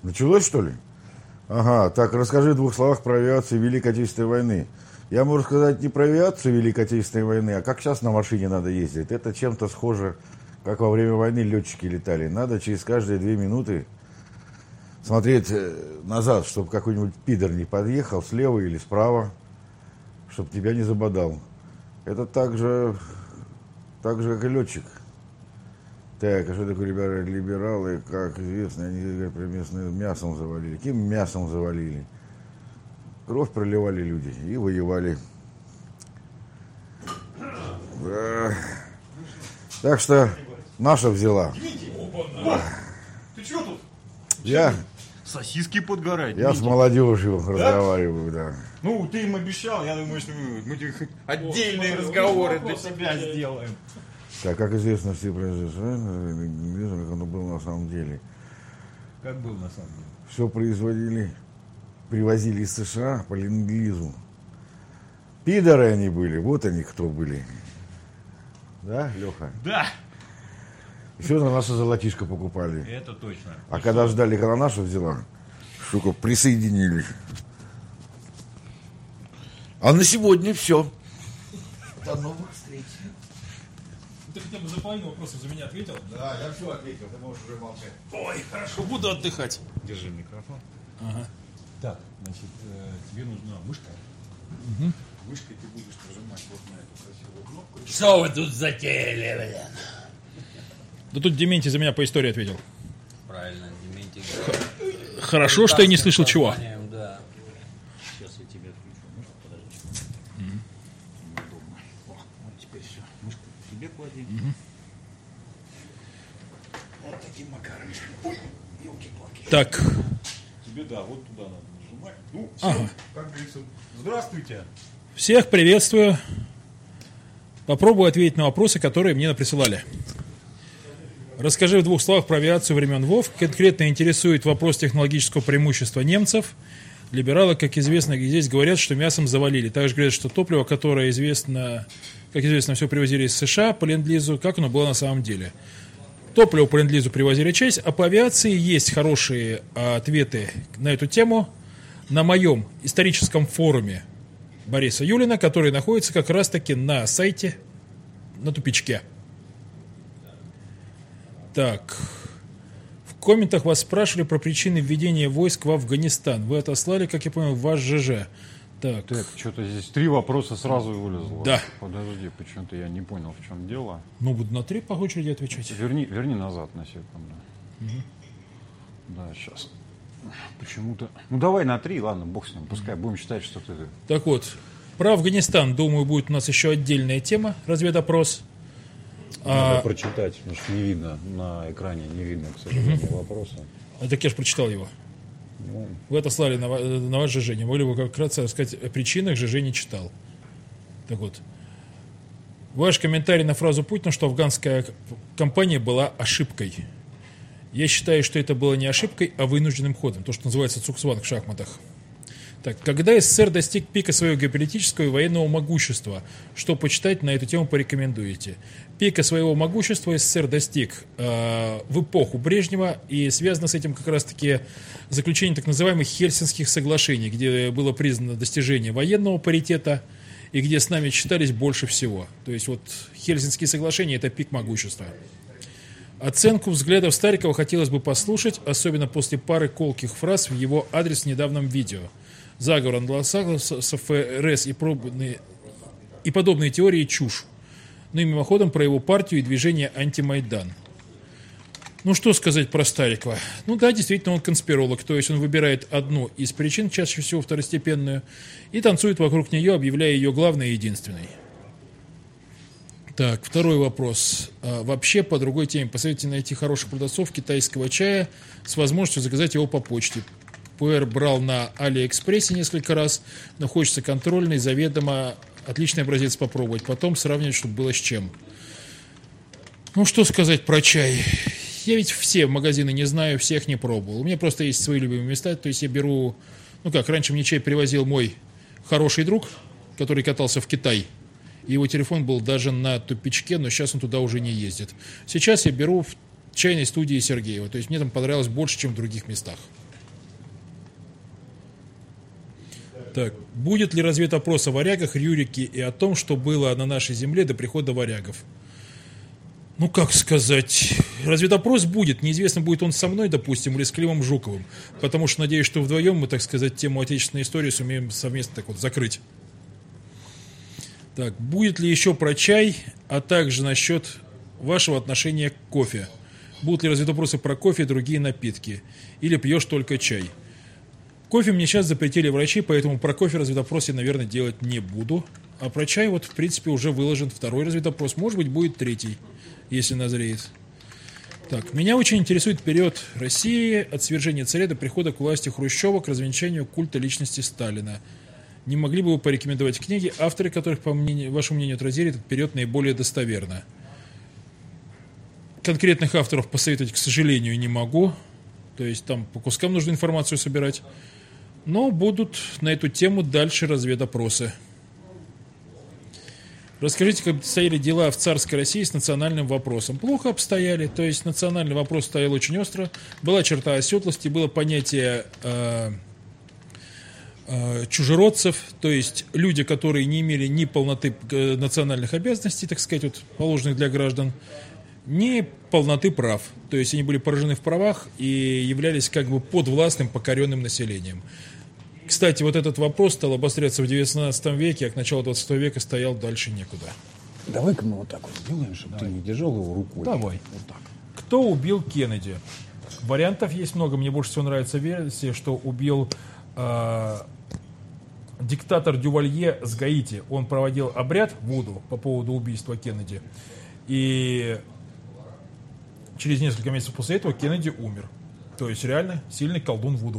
Началось, что ли? Ага, так, расскажи в 2 словах про авиацию Великой Отечественной войны. Я могу сказать не про авиацию Великой Отечественной войны, а как сейчас на машине надо ездить. Это чем-то схоже, как во время войны летчики летали. Надо через каждые 2 минуты смотреть назад, чтобы какой-нибудь пидор не подъехал слева или справа, чтобы тебя не забодал. Это так же, как и летчик. Так, а что такое либералы? Как известно, они говорят, про местное мясом завалили. Каким мясом завалили? Кровь проливали люди и воевали. Да. Так что наша взяла. Ты чего тут? Я Сосиски подгорают. с молодежью разговариваю, да. Ну, ты им обещал, я думаю, что мы тебе хоть отдельные разговоры для себя сделаем. Так, как известно, все произошло, как оно было на самом деле. Как был на самом деле? Все привозили из США по ленд-лизу. Пидоры они были, вот они кто были. Да, Леха? Да, Все на нашу золотишко покупали. это точно. А когда ждали, когда наша взяла, сука, присоединились. А на сегодня все. До новых встреч. Ты хотя бы за половину вопросов за меня ответил? Да, я все ответил, ты можешь уже молчать. Ой, хорошо, буду отдыхать. Держи микрофон. Ага. Так, значит, тебе нужна мышка. Мышкой ты будешь нажимать вот на эту красивую кнопку. Что вы тут затеяли, блин? Да тут Дементий за меня по истории ответил. Правильно, Дементий. Хорошо, что я не слышал чего. Да. Сейчас я тебе отключу. Мышку, подожди. Неудобно. О, вот теперь все. Мышку тебе клади. Вот таким макаром. Ой, елки-палки. Так, Тебе, да, вот туда надо нажимать. Ну, все, как говорится, здравствуйте. всех приветствую. Попробую ответить на вопросы, которые мне присылали. Расскажи в 2 словах про авиацию времен ВОВ. Конкретно интересует вопрос технологического преимущества немцев. Либералы, как известно, здесь говорят, что мясом завалили. Также говорят, что топливо, которое известно, как известно, все привозили из США по ленд-лизу, как оно было на самом деле. Топливо по ленд-лизу привозили часть, а по авиации есть хорошие ответы на эту тему на моем историческом форуме Бориса Юлина, который находится как раз-таки на сайте на тупичке. Так. В комментах вас спрашивали про причины введения войск в Афганистан. Вы отослали, как я понял, ваш ЖЖ. Так. Так, что-то здесь 3 вопроса сразу вылезло. Да. Подожди, почему-то я не понял, в чем дело. Ну, буду на 3 по очереди отвечать. Верни назад на секунду. Да, сейчас. Почему-то... Ну, давай на 3, ладно, бог с ним. Пускай будем считать, что ты... Так вот, про Афганистан, думаю, будет у нас еще отдельная тема, разведопрос. Надо прочитать, потому что не видно на экране, не видно, к сожалению, вопроса. Так я же прочитал его. Ну, Вы отослали на ваш ЖЖ. Не могли бы как вкратце рассказать о причинах, ЖЖ не читал. Так вот. Ваш комментарий на фразу Путина, что афганская кампания была ошибкой. Я считаю, что это было не ошибкой, а вынужденным ходом. То, что называется цукцванг в шахматах. Так, когда СССР достиг пика своего геополитического и военного могущества, что почитать на эту тему порекомендуете? Пика своего могущества СССР достиг в эпоху Брежнева, и связано с этим как раз-таки заключение так называемых Хельсинских соглашений, где было признано достижение военного паритета и где с нами считались больше всего. То есть вот Хельсинские соглашения – это пик могущества. Оценку взглядов Старикова хотелось бы послушать, особенно после пары колких фраз в его адрес в недавнем видео. Заговор англосаксов, ФРС и подобные теории – чушь. Ну и мимоходом про его партию и движение «Антимайдан». Ну что сказать про Старикова? Ну да, действительно, он конспиролог, то есть он выбирает одну из причин, чаще всего второстепенную, и танцует вокруг нее, объявляя ее главной и единственной. Так, второй вопрос. Вообще, по другой теме, посоветуйте найти хороших продавцов китайского чая с возможностью заказать его по почте. ПР брал на Алиэкспрессе несколько раз, но хочется контрольный, заведомо отличный образец попробовать. Потом сравнивать, чтобы было с чем. Ну, что сказать про чай? Я ведь все магазины не знаю, всех не пробовал. У меня просто есть свои любимые места. То есть я беру... Ну как, раньше мне чай привозил мой хороший друг, который катался в Китай. Его телефон был даже на тупичке, но сейчас он туда уже не ездит. Сейчас я беру в чайной студии Сергеева. То есть мне там понравилось больше, чем в других местах. Так, будет ли разведопрос о варягах, Рюрике и о том, что было на нашей земле до прихода варягов? Ну, как сказать, разведопрос будет, неизвестно, будет он со мной, допустим, или с Климом Жуковым, потому что надеюсь, что вдвоем мы, так сказать, тему отечественной истории сумеем совместно так вот закрыть. Так, будет ли еще про чай, а также насчет вашего отношения к кофе? Будут ли разведопросы про кофе и другие напитки? Или пьешь только чай? Кофе мне сейчас запретили врачи, поэтому про кофе разведопрос я, наверное, делать не буду. А про чай вот, в принципе, уже выложен второй разведопрос. Может быть, будет третий, если назреет. Так, меня очень интересует период России от свержения царя до прихода к власти Хрущева к развенчанию культа личности Сталина. Не могли бы вы порекомендовать книги, авторы которых, по вашему мнению, отразили этот период наиболее достоверно? Конкретных авторов посоветовать, к сожалению, не могу. То есть там по кускам нужно информацию собирать. Но будут на эту тему дальше разведопросы. Расскажите, как обстояли дела в царской России с национальным вопросом. Плохо обстояли, то есть национальный вопрос стоял очень остро. Была черта оседлости, было понятие чужеродцев, то есть люди, которые не имели ни полноты национальных обязанностей, так сказать, вот, положенных для граждан, ни полноты прав. То есть они были поражены в правах и являлись как бы подвластным, покоренным населением. Кстати, вот этот вопрос стал обостряться в XIX веке, а к началу XX века стоял дальше некуда. Давай-ка мы вот так вот сделаем, чтобы ты не держал его рукой. Давай. Вот так. Кто убил Кеннеди? Вариантов есть много. Мне больше всего нравится версия, что убил диктатор Дювалье с Гаити. Он проводил обряд вуду по поводу убийства Кеннеди. И через несколько месяцев после этого Кеннеди умер. То есть реально сильный колдун вуду.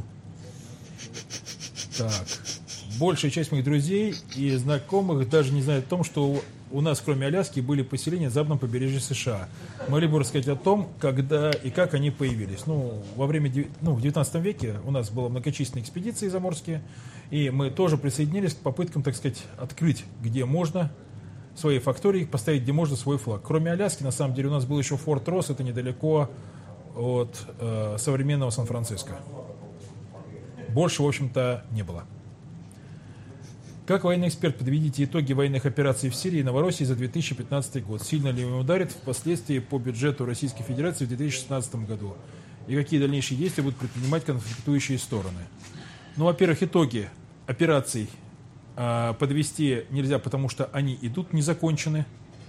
Так. Большая часть моих друзей и знакомых даже не знает о том, что у нас, кроме Аляски, были поселения на западном побережье США. Могли бы рассказать о том, когда и как они появились. В 19 веке у нас было многочисленные экспедиции заморские, и мы тоже присоединились к попыткам, так сказать, открыть, где можно свои фактории, поставить, где можно свой флаг. Кроме Аляски, на самом деле, у нас был еще Форт Росс, это недалеко от современного Сан-Франциско. Больше, в общем-то, не было. Как военный эксперт подведите итоги военных операций в Сирии и Новороссии за 2015 год? Сильно ли он ударит впоследствии по бюджету Российской Федерации в 2016 году? И какие дальнейшие действия будут предпринимать конфликтующие стороны? Во-первых, итоги операций подвести нельзя, потому что они идут, не закончены.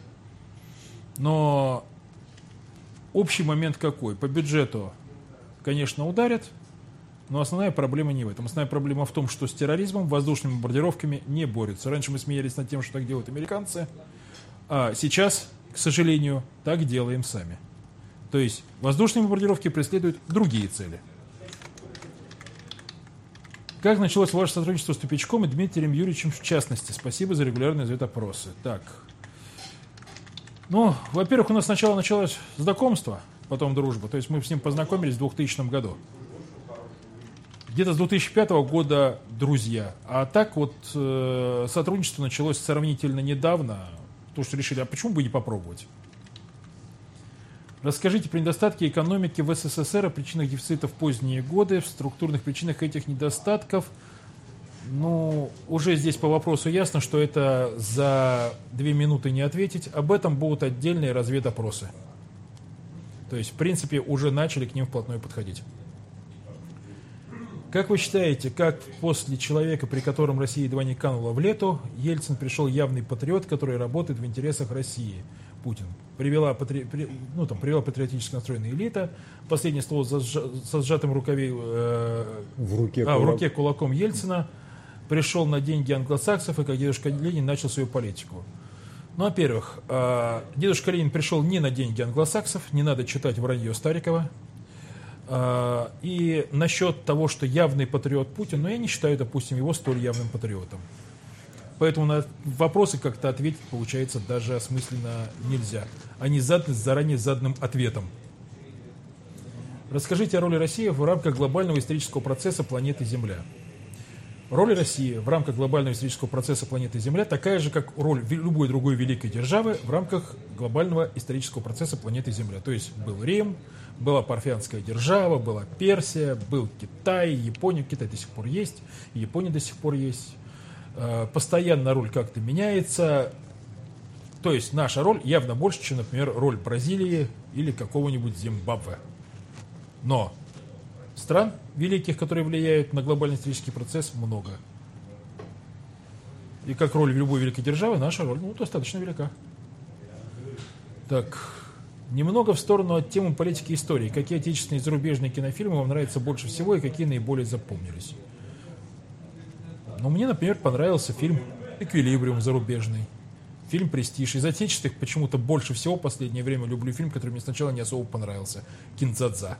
Но общий момент какой? По бюджету, конечно, ударят. Но основная проблема не в этом. Основная проблема в том, что с терроризмом, воздушными бомбардировками не борются. Раньше мы смеялись над тем, что так делают американцы. А сейчас, к сожалению, так делаем сами. То есть воздушные бомбардировки преследуют другие цели. Как началось ваше сотрудничество с Тупичком и Дмитрием Юрьевичем в частности? Спасибо за регулярные ответы-опросы. Так. Во-первых, у нас сначала началось знакомство, потом дружба. То есть мы с ним познакомились в 2000 году. Где-то с 2005 года друзья. А так вот сотрудничество началось сравнительно недавно. То, что решили, а почему бы не попробовать? Расскажите про недостатки экономики в СССР, о причинах дефицита в поздние годы, в структурных причинах этих недостатков. Уже здесь по вопросу ясно, что это за 2 минуты не ответить. Об этом будут отдельные разведопросы. То есть, в принципе, уже начали к ним вплотную подходить. Как вы считаете, как после человека, при котором Россия едва не канула в лету, Ельцин пришел явный патриот, который работает в интересах России? Путин. Привела патриотически настроенная элита. Последнее слово со сжатым рукаве в руке кулаком Ельцина. Пришел на деньги англосаксов и, как дедушка Ленин, начал свою политику. Во-первых, дедушка Ленин пришел не на деньги англосаксов, не надо читать вранье Старикова. И насчет того, что явный патриот Путин, я не считаю, допустим, его столь явным патриотом. Поэтому на вопросы как-то ответить, получается, даже осмысленно нельзя. Они заданы с заранее заданным ответом. Расскажите о роли России в рамках глобального исторического процесса планеты Земля. Роль России в рамках глобального исторического процесса планеты Земля такая же, как роль любой другой великой державы в рамках глобального исторического процесса планеты Земля. То есть был Рим, была Парфянская держава, была Персия, был Китай, Япония. Китай до сих пор есть, Япония до сих пор есть. Постоянно роль как-то меняется. То есть наша роль явно больше, чем, например, роль Бразилии или какого-нибудь Зимбабве. Но стран великих, которые влияют на глобальный исторический процесс, много. И как роль любой великой державы, наша роль достаточно велика. Так, немного в сторону от темы политики и истории. Какие отечественные и зарубежные кинофильмы вам нравятся больше всего и какие наиболее запомнились? Мне, например, понравился фильм «Эквилибриум» зарубежный. Фильм «Престиж». Из отечественных почему-то больше всего в последнее время люблю фильм, который мне сначала не особо понравился. «Киндзадза».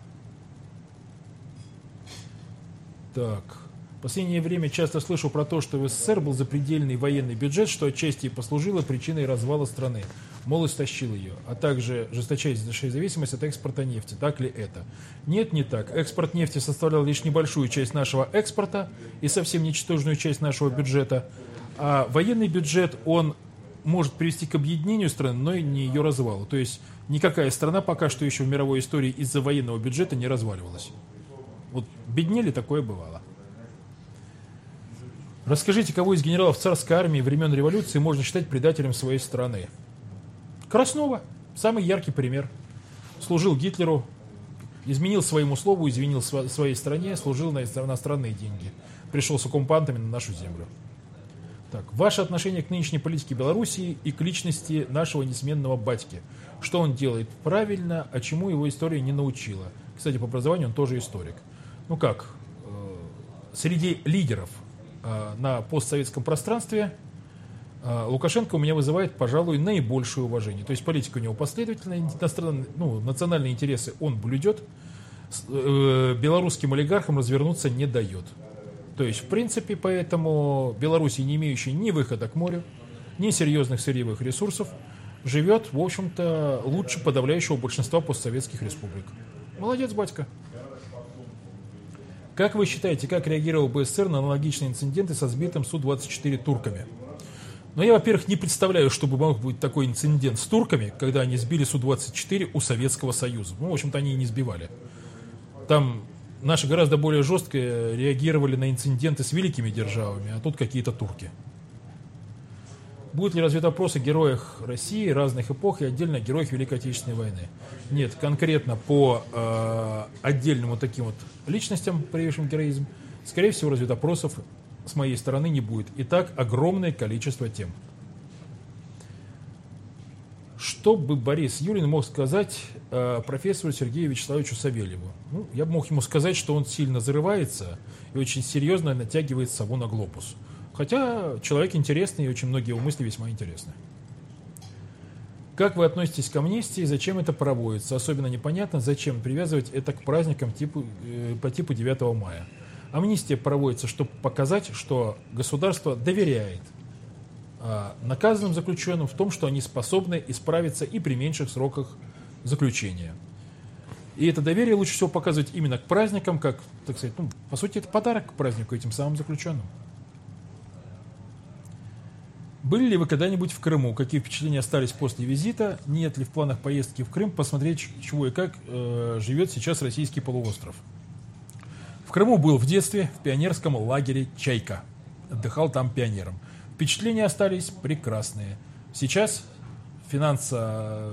Так. В последнее время часто слышу про то, что в СССР был запредельный военный бюджет, что отчасти и послужило причиной развала страны. Мол, истощил ее. А также жесточайшая зависимость от экспорта нефти. Так ли это? Нет, не так. Экспорт нефти составлял лишь небольшую часть нашего экспорта и совсем ничтожную часть нашего бюджета. А военный бюджет, он может привести к объединению страны, но и не ее развалу. То есть никакая страна пока что еще в мировой истории из-за военного бюджета не разваливалась. Вот беднели, такое бывало. Расскажите, кого из генералов царской армии времен революции можно считать предателем своей страны? Краснова. Самый яркий пример. Служил Гитлеру, изменил своему слову, изменил своей стране, служил на иностранные деньги. Пришел с оккупантами на нашу землю. Так, ваше отношение к нынешней политике Белоруссии и к личности нашего несменного батьки. Что он делает правильно, а чему его история не научила? Кстати, по образованию он тоже историк. Среди лидеров на постсоветском пространстве Лукашенко у меня вызывает, пожалуй, наибольшее уважение. То есть политика у него последовательная, национальные интересы он блюдет, белорусским олигархам развернуться не дает. То есть, в принципе, поэтому Белоруссия, не имеющая ни выхода к морю, ни серьезных сырьевых ресурсов, живет, в общем-то, лучше подавляющего большинства постсоветских республик. Молодец, батька. Как вы считаете, как реагировал бы СССР на аналогичные инциденты со сбитым Су-24 турками? Я, во-первых, не представляю, чтобы мог быть такой инцидент с турками, когда они сбили Су-24 у Советского Союза. В общем-то, они и не сбивали. Там наши гораздо более жестко реагировали на инциденты с великими державами, а тут какие-то турки. Будет ли развит вопрос о героях России разных эпох и отдельно о героях Великой Отечественной войны? Нет, конкретно по отдельным таким личностям, проявившим героизм, скорее всего, развит вопросов с моей стороны не будет. Итак, огромное количество тем. Что бы Борис Юрин мог сказать профессору Сергею Вячеславовичу Савельеву? Я бы мог ему сказать, что он сильно зарывается и очень серьезно натягивает сову на глобус. Хотя человек интересный, и очень многие его мысли весьма интересны. Как вы относитесь к амнистии, зачем это проводится? Особенно непонятно, зачем привязывать это к праздникам по типу 9 мая. Амнистия проводится, чтобы показать, что государство доверяет наказанным заключенным в том, что они способны исправиться и при меньших сроках заключения. И это доверие лучше всего показывать именно к праздникам, как, так сказать, по сути, это подарок к празднику этим самым заключенным. Были ли вы когда-нибудь в Крыму? Какие впечатления остались после визита? Нет ли в планах поездки в Крым посмотреть, чего и как живет сейчас российский полуостров? В Крыму был в детстве в пионерском лагере «Чайка». Отдыхал там пионером. Впечатления остались прекрасные. Сейчас финансовые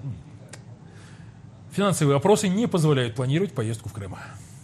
вопросы не позволяют планировать поездку в Крым.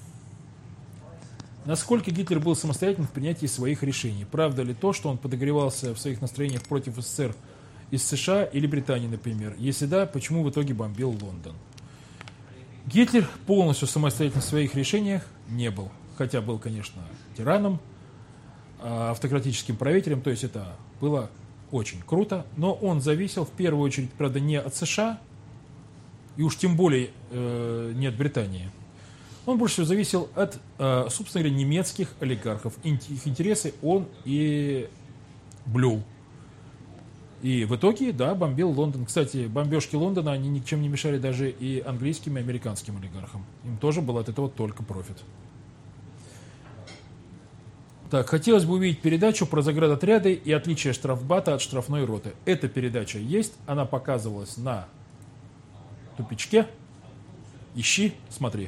Насколько Гитлер был самостоятельным в принятии своих решений? Правда ли то, что он подогревался в своих настроениях против СССР из США или Британии, например? Если да, почему в итоге бомбил Лондон? Гитлер полностью самостоятельным в своих решениях не был. Хотя был, конечно, тираном, автократическим правителем, то есть это было очень круто. Но он зависел в первую очередь, правда, не от США, и уж тем более не от Британии. Он больше всего зависел от, собственно говоря, немецких олигархов. Их интересы он и блюл. И в итоге, да, бомбил Лондон. Кстати, бомбежки Лондона, они ни к чем не мешали даже и английским, и американским олигархам. Им тоже был от этого только профит. Так, хотелось бы увидеть передачу про заградотряды и отличие штрафбата от штрафной роты. Эта передача есть, она показывалась на тупичке. Ищи, смотри.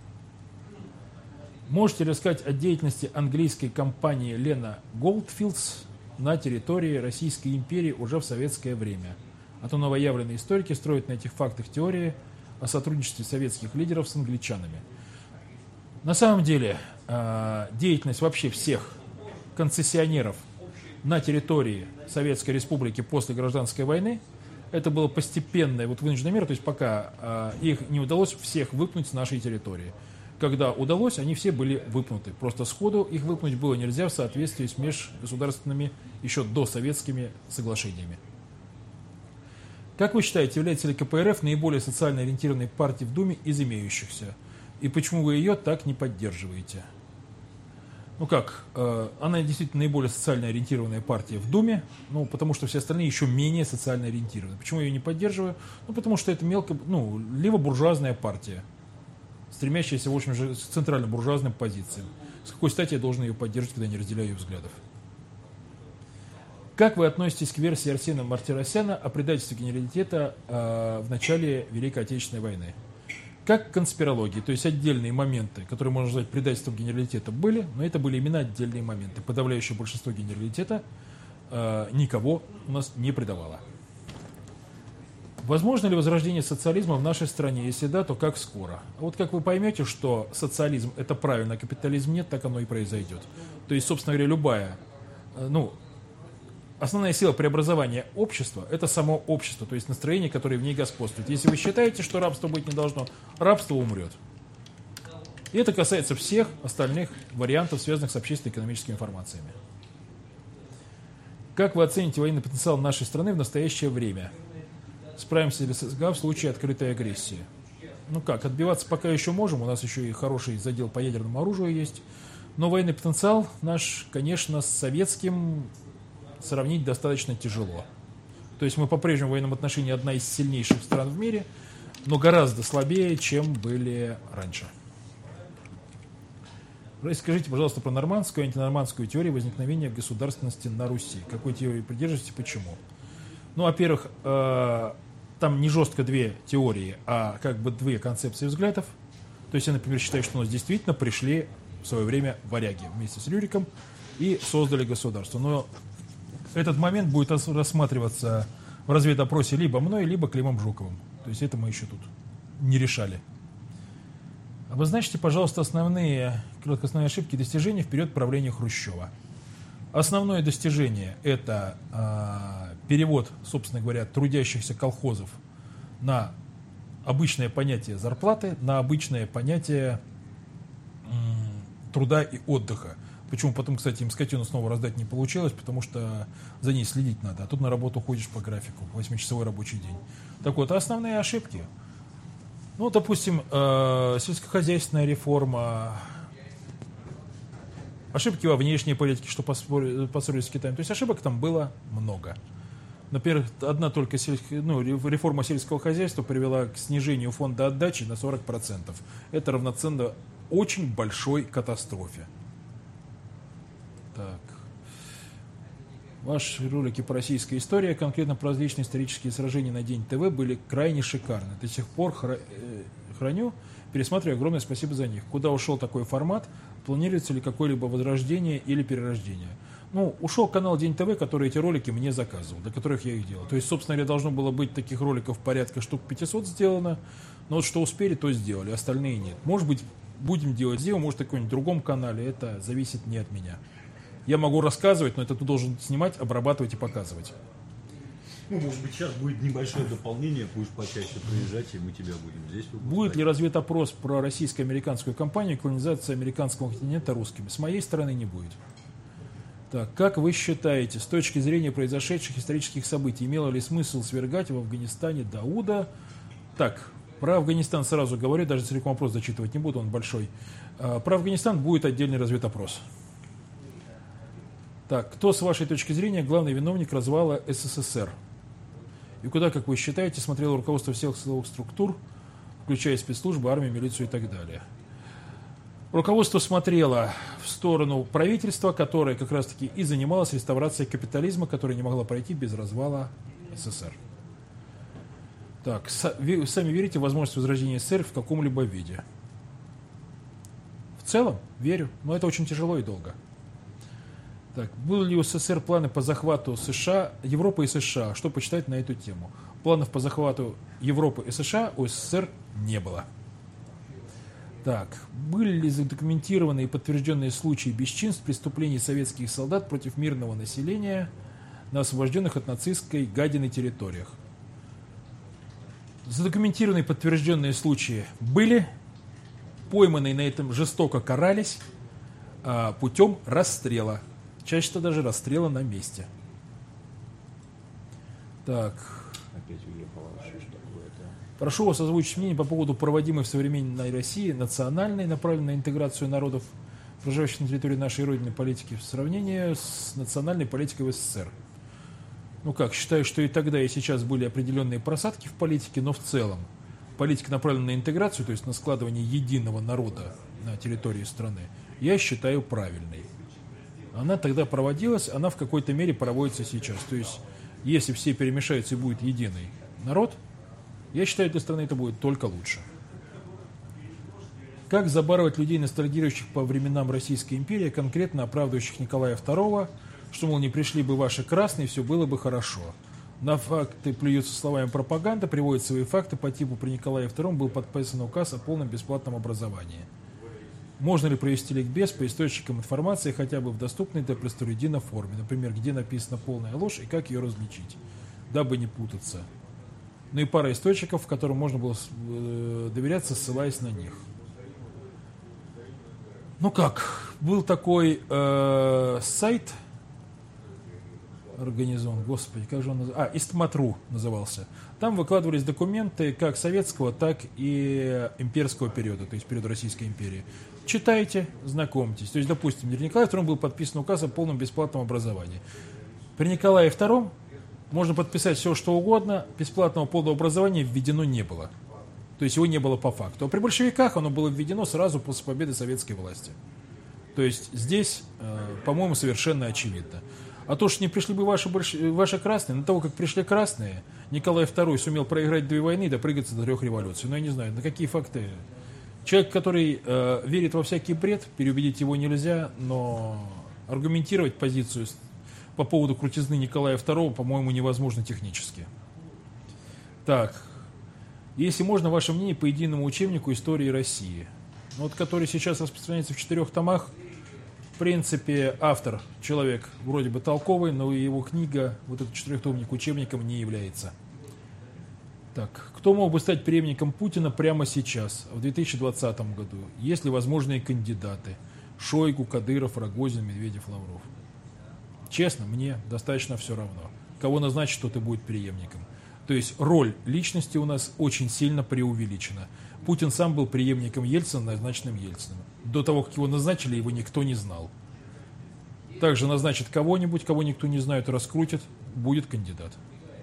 Можете рассказать о деятельности английской компании Лена Goldfields на территории Российской империи уже в советское время? А то новоявленные историки строят на этих фактах теории о сотрудничестве советских лидеров с англичанами. На самом деле, деятельность вообще всех концессионеров на территории Советской Республики после Гражданской войны, это было постепенная вынужденная мера, то есть пока их не удалось всех выпнуть с нашей территории. Когда удалось, они все были выпнуты. Просто сходу их выпнуть было нельзя в соответствии с межгосударственными, еще досоветскими соглашениями. Как вы считаете, является ли КПРФ наиболее социально ориентированной партией в Думе из имеющихся? И почему вы ее так не поддерживаете? Ну как, она действительно наиболее социально ориентированная партия в Думе, ну потому что все остальные еще менее социально ориентированы. Почему я ее не поддерживаю? Ну потому что это левобуржуазная партия, стремящаяся, в общем же, к центрально-буржуазным позициям. С какой стати я должен ее поддерживать, когда не разделяю ее взглядов? Как вы относитесь к версии Арсена Мартиросяна о предательстве генералитета в начале Великой Отечественной войны? Как конспирологии, то есть отдельные моменты, которые можно назвать предательством генералитета, были, но это были именно отдельные моменты. Подавляющее большинство генералитета никого у нас не предавало. Возможно ли возрождение социализма в нашей стране? Если да, то как скоро? А вот как вы поймете, что социализм это правильно, а капитализм нет, так оно и произойдет. То есть, собственно говоря, любая, основная сила преобразования общества – это само общество, то есть настроение, которое в ней господствует. Если вы считаете, что рабство быть не должно, рабство умрет. И это касается всех остальных вариантов, связанных с общественно-экономическими формациями. Как вы оцените военный потенциал нашей страны в настоящее время? Справимся ли с СГА в случае открытой агрессии? Ну как, отбиваться пока еще можем, у нас еще и хороший задел по ядерному оружию есть. Но военный потенциал наш, конечно, с советским сравнить достаточно тяжело. То есть мы по-прежнему в военном отношении одна из сильнейших стран в мире, но гораздо слабее, чем были раньше. Расскажите, пожалуйста, про нормандскую и антинормандскую теорию возникновения государственности на Руси. Какой теории придерживаетесь и почему? Ну, во-первых, там не жестко две теории, а как бы две концепции взглядов. То есть я, например, считаю, что у нас действительно пришли в свое время варяги вместе с Рюриком и создали государство. Но этот момент будет рассматриваться в разведопросе либо мной, либо Климом Жуковым. То есть это мы еще тут не решали. Обозначьте, пожалуйста, основные ошибки и достижения в период правления Хрущева. Основное достижение – это перевод, собственно говоря, трудящихся колхозов на обычное понятие зарплаты, на обычное понятие труда и отдыха. Почему потом, кстати, им скотину снова раздать не получилось, потому что за ней следить надо. А тут на работу ходишь по графику, 8-часовой рабочий день. Так вот, основные ошибки. Ну, допустим, сельскохозяйственная реформа, ошибки во внешней политике, что поссорились с Китаем. То есть ошибок там было много. Например, одна только реформа сельского хозяйства привела к снижению фонда отдачи на 40%. Это равноценно очень большой катастрофе. Так. Ваши ролики по российской истории, конкретно про различные исторические сражения на День ТВ, были крайне шикарны. До сих пор храню, пересматриваю, огромное спасибо за них. Куда ушел такой формат? Планируется ли какое-либо возрождение или перерождение? Ну, ушел канал День ТВ, который эти ролики мне заказывал, для которых я их делал. То есть, собственно говоря, должно было быть таких роликов порядка штук 500 сделано, но вот что успели, то сделали, остальные нет. Может быть, будем делать сделаем, может, на каком-нибудь другом канале, это зависит не от меня. Я могу рассказывать, но это ты должен снимать, обрабатывать и показывать. Ну, может быть, сейчас будет небольшое дополнение, будешь почаще приезжать, и мы тебя будем здесь выпускать. Будет ли разведопрос про российско-американскую кампанию колонизации американского континента русскими? С моей стороны не будет. Так, как вы считаете, с точки зрения произошедших исторических событий, имело ли смысл свергать в Афганистане Дауда? Так, про Афганистан сразу говорю, даже целиком вопрос зачитывать не буду, он большой. Про Афганистан будет отдельный разведопрос. Так, кто, с вашей точки зрения, главный виновник развала СССР? И куда, как вы считаете, смотрело руководство всех силовых структур, включая спецслужбы, армию, милицию и так далее? Руководство смотрело в сторону правительства, которое как раз-таки и занималось реставрацией капитализма, которая не могла пройти без развала СССР. Так, сами верите в возможность возрождения СССР в каком-либо виде? В целом, верю, но это очень тяжело и долго. Так, были ли у СССР планы по захвату США, Европы и США? Что почитать на эту тему? Планов по захвату Европы и США у СССР не было. Так, были ли задокументированы и подтвержденные случаи бесчинств, преступлений советских солдат против мирного населения на освобожденных от нацистской гадины территориях? Задокументированные и подтвержденные случаи были, пойманные на этом жестоко карались путем расстрела. Чаще даже расстрела на месте. Так. Опять уехала. Что ж такое-то? Прошу вас озвучить мнение по поводу проводимой в современной России национальной, направленной на интеграцию народов, проживающих на территории нашей Родины, политики в сравнении с национальной политикой в СССР. Ну как, считаю, что и тогда, и сейчас были определенные просадки в политике, но в целом политика, направленная на интеграцию, то есть на складывание единого народа на территории страны, я считаю правильной. Она тогда проводилась, она в какой-то мере проводится сейчас. То есть, если все перемешаются и будет единый народ, я считаю, для страны это будет только лучше. Как забарывать людей, ностальгирующих по временам Российской империи, конкретно оправдывающих Николая II, что, мол, не пришли бы ваши красные, все было бы хорошо. На факты плюются словами пропаганда, приводят свои факты по типу при Николае II был подписан указ о полном бесплатном образовании. Можно ли провести ликбез по источникам информации хотя бы в доступной для простолюдина форме? Например, где написана полная ложь и как ее различить, дабы не путаться. Ну и пара источников, которым можно было доверяться, ссылаясь на них. Ну как, был такой сайт организован, господи, как же он назывался? Истмат.ру назывался. Там выкладывались документы как советского, так и имперского периода, то есть периода Российской империи. Читайте, знакомьтесь. То есть, допустим, при Николае II был подписан указ о полном бесплатном образовании. При Николае II можно подписать все, что угодно, бесплатного полного образования введено не было. То есть его не было по факту. А при большевиках оно было введено сразу после победы советской власти. То есть здесь, по-моему, совершенно очевидно. А то, что не пришли бы ваши красные, на того, как пришли красные, Николай II сумел проиграть 2 войны и допрыгаться до 3 революций. Но я не знаю, на какие факты. Человек, который верит во всякий бред, переубедить его нельзя, но аргументировать позицию по поводу крутизны Николая II, по-моему, невозможно технически. Так, если можно, ваше мнение по единому учебнику истории России, вот, который сейчас распространяется в 4 томах. В принципе, автор, человек вроде бы толковый, но его книга, вот этот 4-томник, учебником не является. Так, кто мог бы стать преемником Путина прямо сейчас, в 2020 году? Есть ли возможные кандидаты? Шойгу, Кадыров, Рогозин, Медведев, Лавров. Честно, мне достаточно все равно. Кого назначить, тот и будет преемником. То есть роль личности у нас очень сильно преувеличена. Путин сам был преемником Ельцина, назначенным Ельциным. До того, как его назначили, его никто не знал. Также назначит кого-нибудь, кого никто не знает, раскрутит, будет кандидат.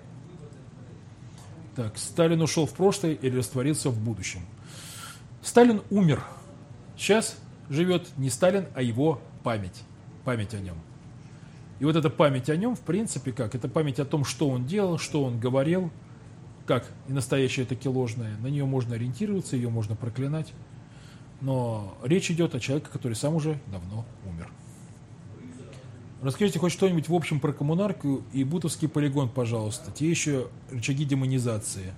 Так, Сталин ушел в прошлое или растворился в будущем? Сталин умер. Сейчас живет не Сталин, а его память. Память о нем. И вот эта память о нем, в принципе, как? Это память о том, что он делал, что он говорил, как и настоящее, так и ложное. На нее можно ориентироваться, ее можно проклинать. Но речь идет о человеке, который сам уже давно умер. Расскажите хоть что-нибудь в общем про коммунарку и Бутовский полигон, пожалуйста. Те еще рычаги демонизации.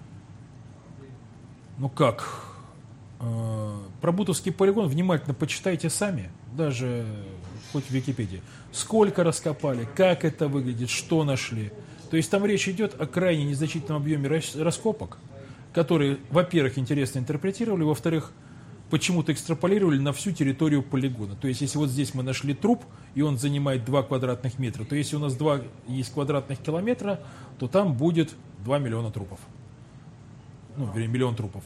Ну как? Про Бутовский полигон внимательно почитайте сами. Даже хоть в Википедии. Сколько раскопали, как это выглядит, что нашли. То есть там речь идет о крайне незначительном объеме раскопок, которые, во-первых, интересно интерпретировали, во-вторых, почему-то экстраполировали на всю территорию полигона. То есть, если вот здесь мы нашли труп, и он занимает 2 квадратных метра, то если у нас 2 есть квадратных километра, то там будет 2 миллиона трупов. Ну, вернее, миллион трупов.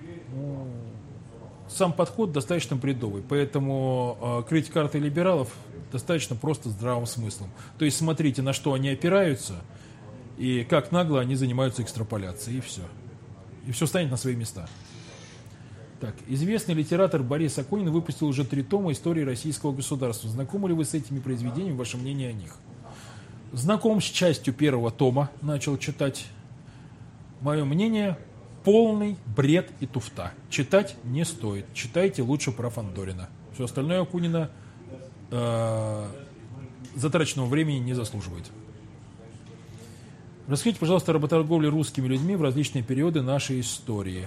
Сам подход достаточно бредовый, поэтому крыть карты либералов достаточно просто здравым смыслом. То есть, смотрите, на что они опираются, и как нагло они занимаются экстраполяцией, и все. И все станет на свои места. Так, известный литератор Борис Акунин выпустил уже 3 тома истории российского государства. Знакомы ли вы с этими произведениями, ваше мнение о них? Знаком с частью 1 тома, начал читать. Мое мнение – полный бред и туфта. Читать не стоит. Читайте лучше про Фандорина. Все остальное Акунина затраченного времени не заслуживает. Расскажите, пожалуйста, о работорговле русскими людьми в различные периоды нашей истории.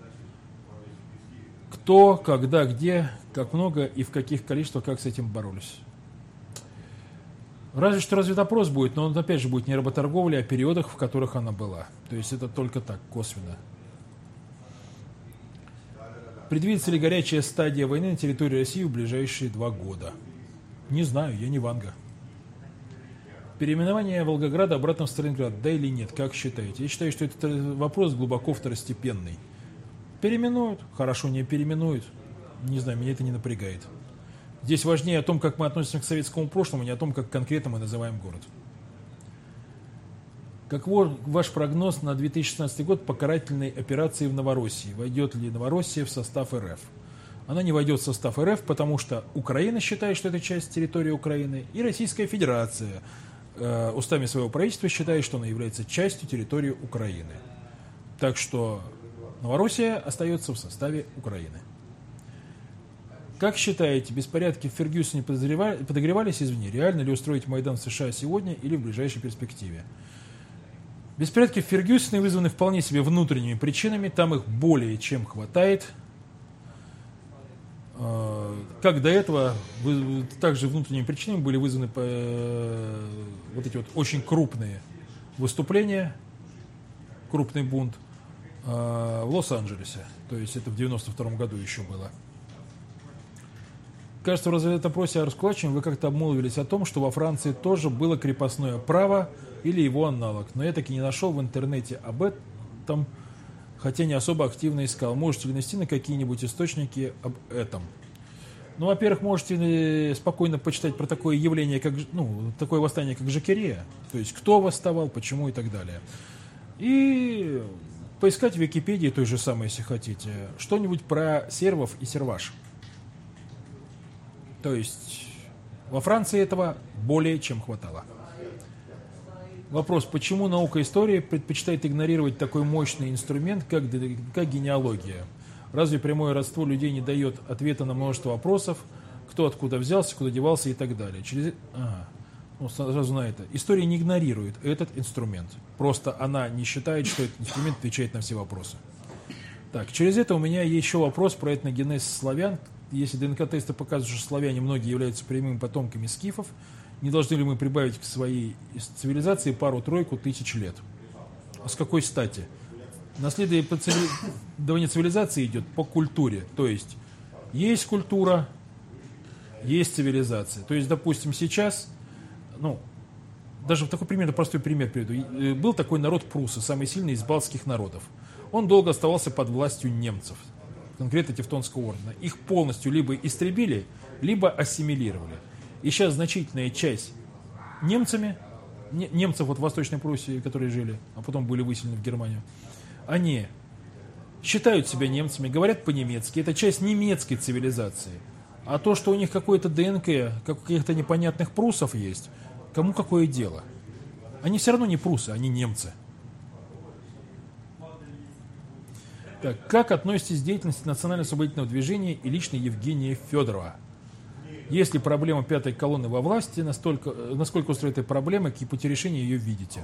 Кто, когда, где, как много и в каких количествах, как с этим боролись. Разве что развит опрос будет, но он опять же будет не работорговля, а периодах, в которых она была. То есть это только так, косвенно. Предвидится ли горячая стадия войны на территории России в ближайшие 2 года? Не знаю, я не Ванга. Переименование Волгограда обратно в Сталинград, да или нет, как считаете? Я считаю, что это вопрос глубоко второстепенный. Переименуют, хорошо, не переименуют. Не знаю, меня это не напрягает. Здесь важнее о том, как мы относимся к советскому прошлому, а не о том, как конкретно мы называем город. Каков ваш прогноз на 2016 год по карательной операции в Новороссии? Войдет ли Новороссия в состав РФ? Она не войдет в состав РФ, потому что Украина считает, что это часть территории Украины, и Российская Федерация устами своего правительства считает, что она является частью территории Украины. Так что Новороссия остается в составе Украины. Как считаете, беспорядки в Фергюсоне подогревались извне? Реально ли устроить Майдан в США сегодня или в ближайшей перспективе? Беспорядки в Фергюсоне вызваны вполне себе внутренними причинами, там их более чем хватает. Как до этого, также внутренними причинами были вызваны вот эти вот очень крупные выступления, крупный бунт в Лос-Анджелесе. То есть это в 92 году еще было. Кажется, в этом опросе о раскулачивании вы как-то обмолвились о том, что во Франции тоже было крепостное право или его аналог. Но я таки не нашел в интернете об этом, хотя не особо активно искал. Можете ли навести на какие-нибудь источники об этом? Ну, во-первых, можете спокойно почитать про такое явление, как, такое восстание, как Жакерея. То есть, кто восставал, почему и так далее. И поискать в Википедии той же самой, если хотите, что-нибудь про сервов и серваж. То есть, во Франции этого более чем хватало. Вопрос, почему наука истории предпочитает игнорировать такой мощный инструмент, как генеалогия? Разве прямое родство людей не дает ответа на множество вопросов, кто откуда взялся, куда девался и так далее? Сразу на это. История не игнорирует этот инструмент. Просто она не считает, что этот инструмент отвечает на все вопросы. Так, через это у меня еще вопрос про этногенез славян. Если ДНК-тесты показывают, что славяне многие являются прямыми потомками скифов, не должны ли мы прибавить к своей цивилизации пару-тройку тысяч лет? А с какой стати? Наследование цивилизации идет по культуре. То есть культура, есть цивилизация. То есть, допустим, сейчас, даже такой пример, простой пример приведу. Был такой народ прусы, самый сильный из балтских народов. Он долго оставался под властью немцев, конкретно Тевтонского ордена. Их полностью либо истребили, либо ассимилировали. И сейчас значительная часть немцев вот в Восточной Пруссии, которые жили, а потом были выселены в Германию, они считают себя немцами, говорят по-немецки. Это часть немецкой цивилизации. А то, что у них какое-то ДНК, каких-то непонятных пруссов есть, кому какое дело? Они все равно не прусы, они немцы. Так, как относитесь к деятельности национально-освободительного движения и лично Евгения Федорова? Есть ли проблема пятой колонны во власти? Насколько устроит эта проблема? Какие пути решения ее видите?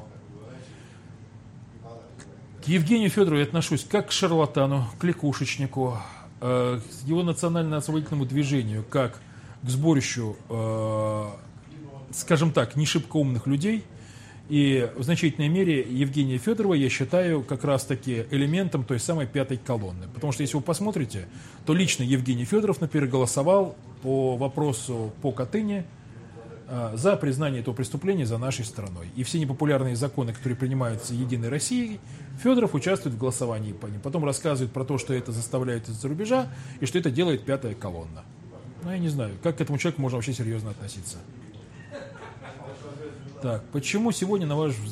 К Евгению Федорову я отношусь как к шарлатану, к лягушечнику, к его национально-освободительному движению, как к сборищу, скажем так, не шибко умных людей. И в значительной мере Евгения Федорова я считаю как раз-таки элементом той самой пятой колонны. Потому что если вы посмотрите, то лично Евгений Федоров, например, голосовал по вопросу по Катыни за признание этого преступления за нашей страной. И все непопулярные законы, которые принимаются Единой Россией, Федоров участвует в голосовании по ним. Потом рассказывает про то, что это заставляет из-за рубежа, и что это делает пятая колонна. Я не знаю, как к этому человеку можно вообще серьезно относиться. Так, почему сегодня, на ваш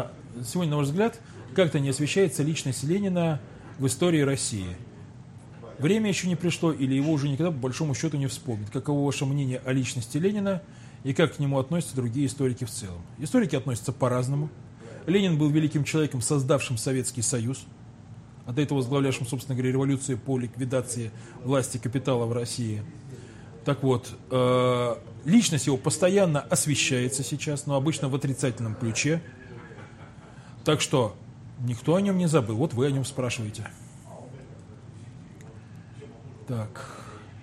взгляд, как-то не освещается личность Ленина в истории России? Время еще не пришло, или его уже никогда по большому счету не вспомнит. Каково ваше мнение о личности Ленина и как к нему относятся другие историки в целом? Историки относятся по-разному. Ленин был великим человеком, создавшим Советский Союз, а до этого возглавлявшим, собственно говоря, революцию по ликвидации власти капитала в России. Так вот, личность его постоянно освещается сейчас, но обычно в отрицательном ключе. Так что никто о нем не забыл. Вот вы о нем спрашиваете. Так.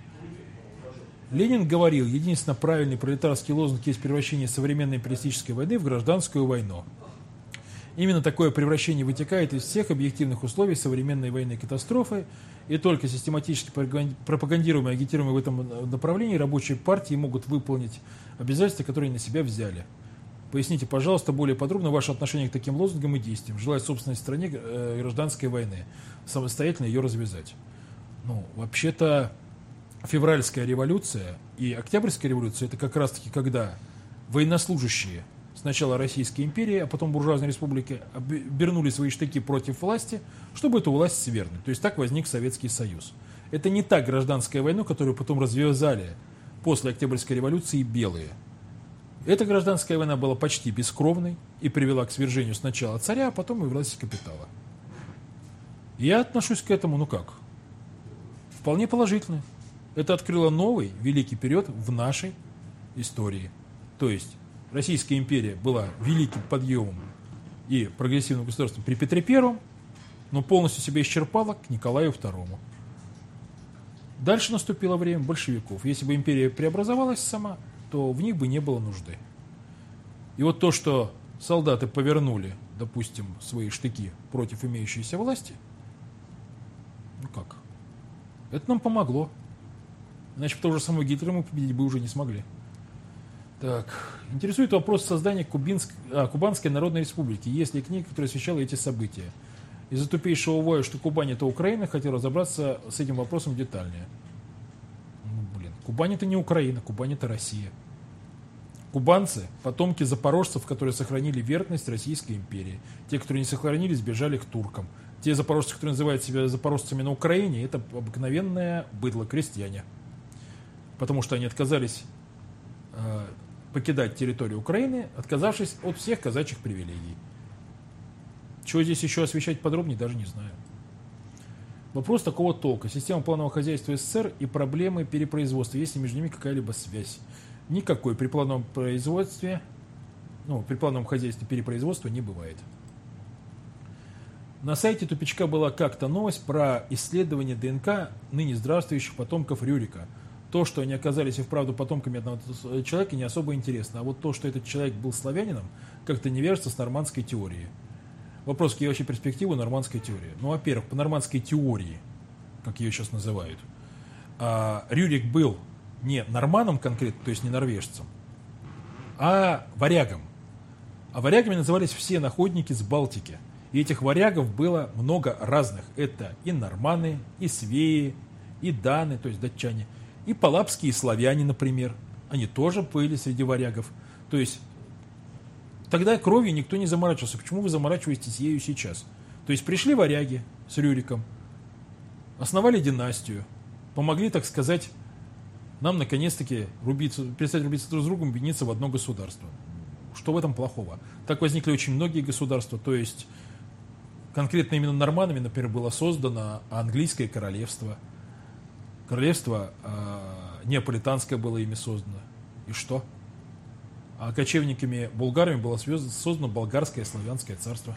Ленин говорил, единственно правильный пролетарский лозунг есть превращение современной империалистической войны в гражданскую войну. Именно такое превращение вытекает из всех объективных условий современной военной катастрофы, и только систематически пропагандируемые и агитируемые в этом направлении рабочие партии могут выполнить обязательства, которые на себя взяли. Поясните, пожалуйста, более подробно ваше отношение к таким лозунгам и действиям, желая собственной стране гражданской войны, самостоятельно ее развязать. Ну, вообще-то, февральская революция и октябрьская революция – это как раз-таки когда военнослужащие сначала Российской империи, а потом буржуазной республики обернули свои штыки против власти, чтобы эту власть свергнуть. То есть так возник Советский Союз. Это не та гражданская война, которую потом развязали после Октябрьской революции белые. Эта гражданская война была почти бескровной и привела к свержению сначала царя, а потом и власти капитала. Я отношусь к этому, ну как, вполне положительно. Это открыло новый великий период в нашей истории. То есть Российская империя была великим подъемом и прогрессивным государством при Петре I, но полностью себя исчерпала к Николаю II. Дальше наступило время большевиков. Если бы империя преобразовалась сама, то в них бы не было нужды. И вот то, что солдаты повернули, допустим, свои штыки против имеющейся власти, ну как, это нам помогло. Иначе того же самого Гитлера мы победить бы уже не смогли. Так, интересует вопрос создания Кубанской Народной Республики. Есть ли книга, которая освещала эти события? Из-за тупейшего вою, что Кубань это Украина, хотел разобраться с этим вопросом детальнее. Кубань это не Украина, Кубань это Россия. Кубанцы – потомки запорожцев, которые сохранили верность Российской империи. Те, которые не сохранили, сбежали к туркам. Те запорожцы, которые называют себя запорожцами на Украине, это обыкновенное быдло, крестьяне. Потому что они отказались покидать территорию Украины, отказавшись от всех казачьих привилегий. Чего здесь еще освещать подробнее, даже не знаю. Вопрос такого толка. Система планового хозяйства СССР и проблемы перепроизводства. Есть ли между ними какая-либо связь? Никакой. При плановом производстве, при плановом хозяйстве перепроизводства не бывает. На сайте Тупичка была как-то новость про исследование ДНК ныне здравствующих потомков Рюрика. То, что они оказались и вправду потомками одного человека, не особо интересно. А вот то, что этот человек был славянином, как-то не вяжется с нормандской теорией. Вопрос, какие вообще перспективы нормандской теории? Ну, во-первых, по нормандской теории, как ее сейчас называют, Рюрик был не норманом конкретно, то есть не норвежцем, а варягом. А варягами назывались все находники с Балтики. И этих варягов было много разных. Это и норманы, и свеи, и даны, то есть датчане, и палапские славяне, например. Они тоже были среди варягов. То есть тогда кровью никто не заморачивался. Почему вы заморачиваетесь ею сейчас? То есть пришли варяги с Рюриком, основали династию, помогли, так сказать, нам наконец-таки перестать рубиться друг с другом, объединиться в одно государство. Что в этом плохого? Так возникли очень многие государства. То есть конкретно именно норманами, например, было создано английское королевство. Королевство неаполитанское было ими создано. И что? А кочевниками-булгарами было создано болгарское славянское царство.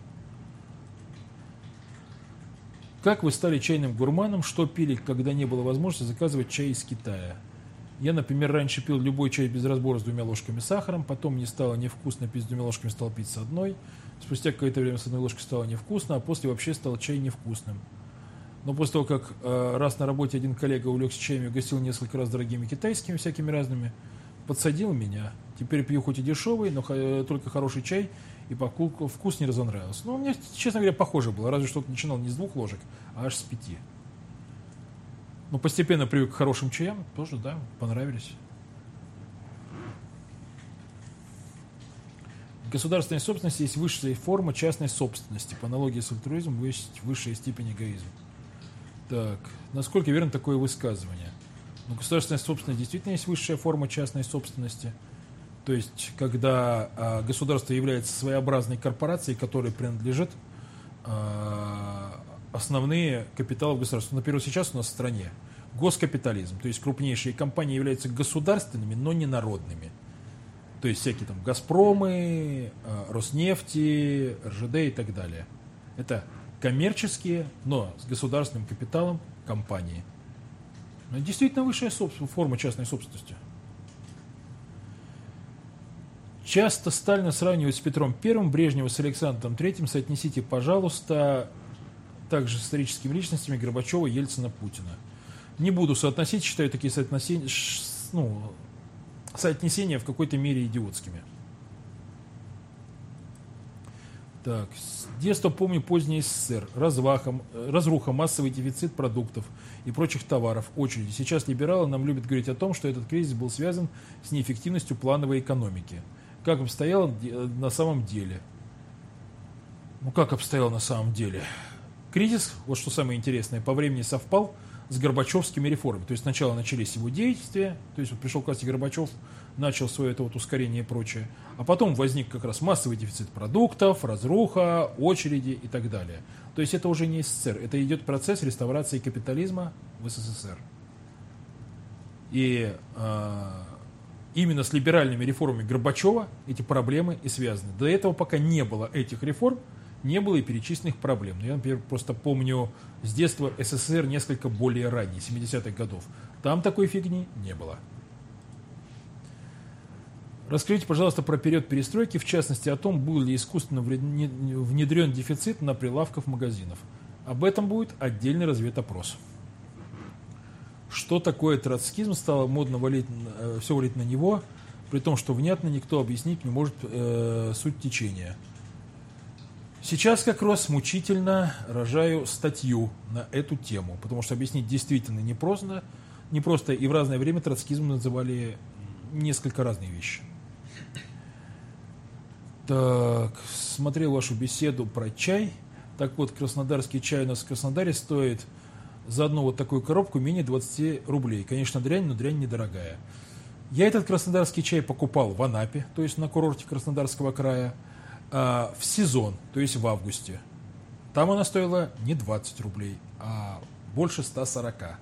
Как вы стали чайным гурманом? Что пили, когда не было возможности заказывать чай из Китая? Я, например, раньше пил любой чай без разбора с 2 ложками сахаром, потом мне стало невкусно пить с 2 ложками, стал пить с 1. Спустя какое-то время с 1 ложкой стало невкусно, а после вообще стал чай невкусным. Но после того, как раз на работе один коллега увлекся чаями, угостил несколько раз дорогими китайскими, всякими разными, подсадил меня. Теперь пью хоть и дешевый, но только хороший чай, и по вкус не разонравился. Но у меня, честно говоря, похоже было, разве что начинал не с 2 ложек, а аж с 5. Но постепенно привык к хорошим чаям, тоже, да, понравились. В государственной собственности есть высшая форма частной собственности. По аналогии с альтруизмом есть высшая степень эгоизма. Так, насколько верно такое высказывание? Ну, государственная собственность действительно есть высшая форма частной собственности. То есть, когда государство является своеобразной корпорацией, которой принадлежит основные капиталы государства. Например, сейчас у нас в стране госкапитализм, то есть крупнейшие компании являются государственными, но не народными. То есть всякие там Газпромы, Роснефти, РЖД и так далее. Это коммерческие, но с государственным капиталом компании. Но это действительно высшая форма частной собственности. Часто Сталина сравнивают с Петром I, Брежнева с Александром III. Соотнесите, пожалуйста, также с историческими личностями Горбачева, Ельцина, Путина. Не буду соотносить, считаю такие соотнесения в какой-то мере идиотскими. Так, с детства помню поздний СССР, разруха, массовый дефицит продуктов и прочих товаров, очереди. Сейчас либералы нам любят говорить о том, что этот кризис был связан с неэффективностью плановой экономики. Как обстояло на самом деле? Ну, как обстояло на самом деле? Кризис, вот что самое интересное, по времени совпал с горбачевскими реформами. То есть сначала начались его действия, то есть вот пришел к власти Горбачев, начал свое это вот ускорение и прочее, а потом возник как раз массовый дефицит продуктов, разруха, очереди и так далее. То есть это уже не СССР, это идет процесс реставрации капитализма в СССР. И именно с либеральными реформами Горбачева эти проблемы и связаны. До этого пока не было этих реформ, не было и перечисленных проблем. Я, например, просто помню с детства СССР несколько более ранний, 70-х годов. Там такой фигни не было. Расскажите, пожалуйста, про период перестройки, в частности, о том, был ли искусственно внедрен дефицит на прилавках магазинов. Об этом будет отдельный разведопрос. Что такое троцкизм, стало модно все валить на него, при том, что внятно никто объяснить не может суть течения. Сейчас как раз мучительно рожаю статью на эту тему, потому что объяснить действительно непросто, и в разное время троцкизм называли несколько разные вещи. Так, смотрел вашу беседу про чай. Так вот, краснодарский чай у нас в Краснодаре стоит за одну вот такую коробку менее 20 рублей. Конечно, дрянь, но дрянь недорогая. Я этот краснодарский чай покупал в Анапе, то есть на курорте Краснодарского края, в сезон, то есть в августе. Там она стоила не 20 рублей, а больше 140.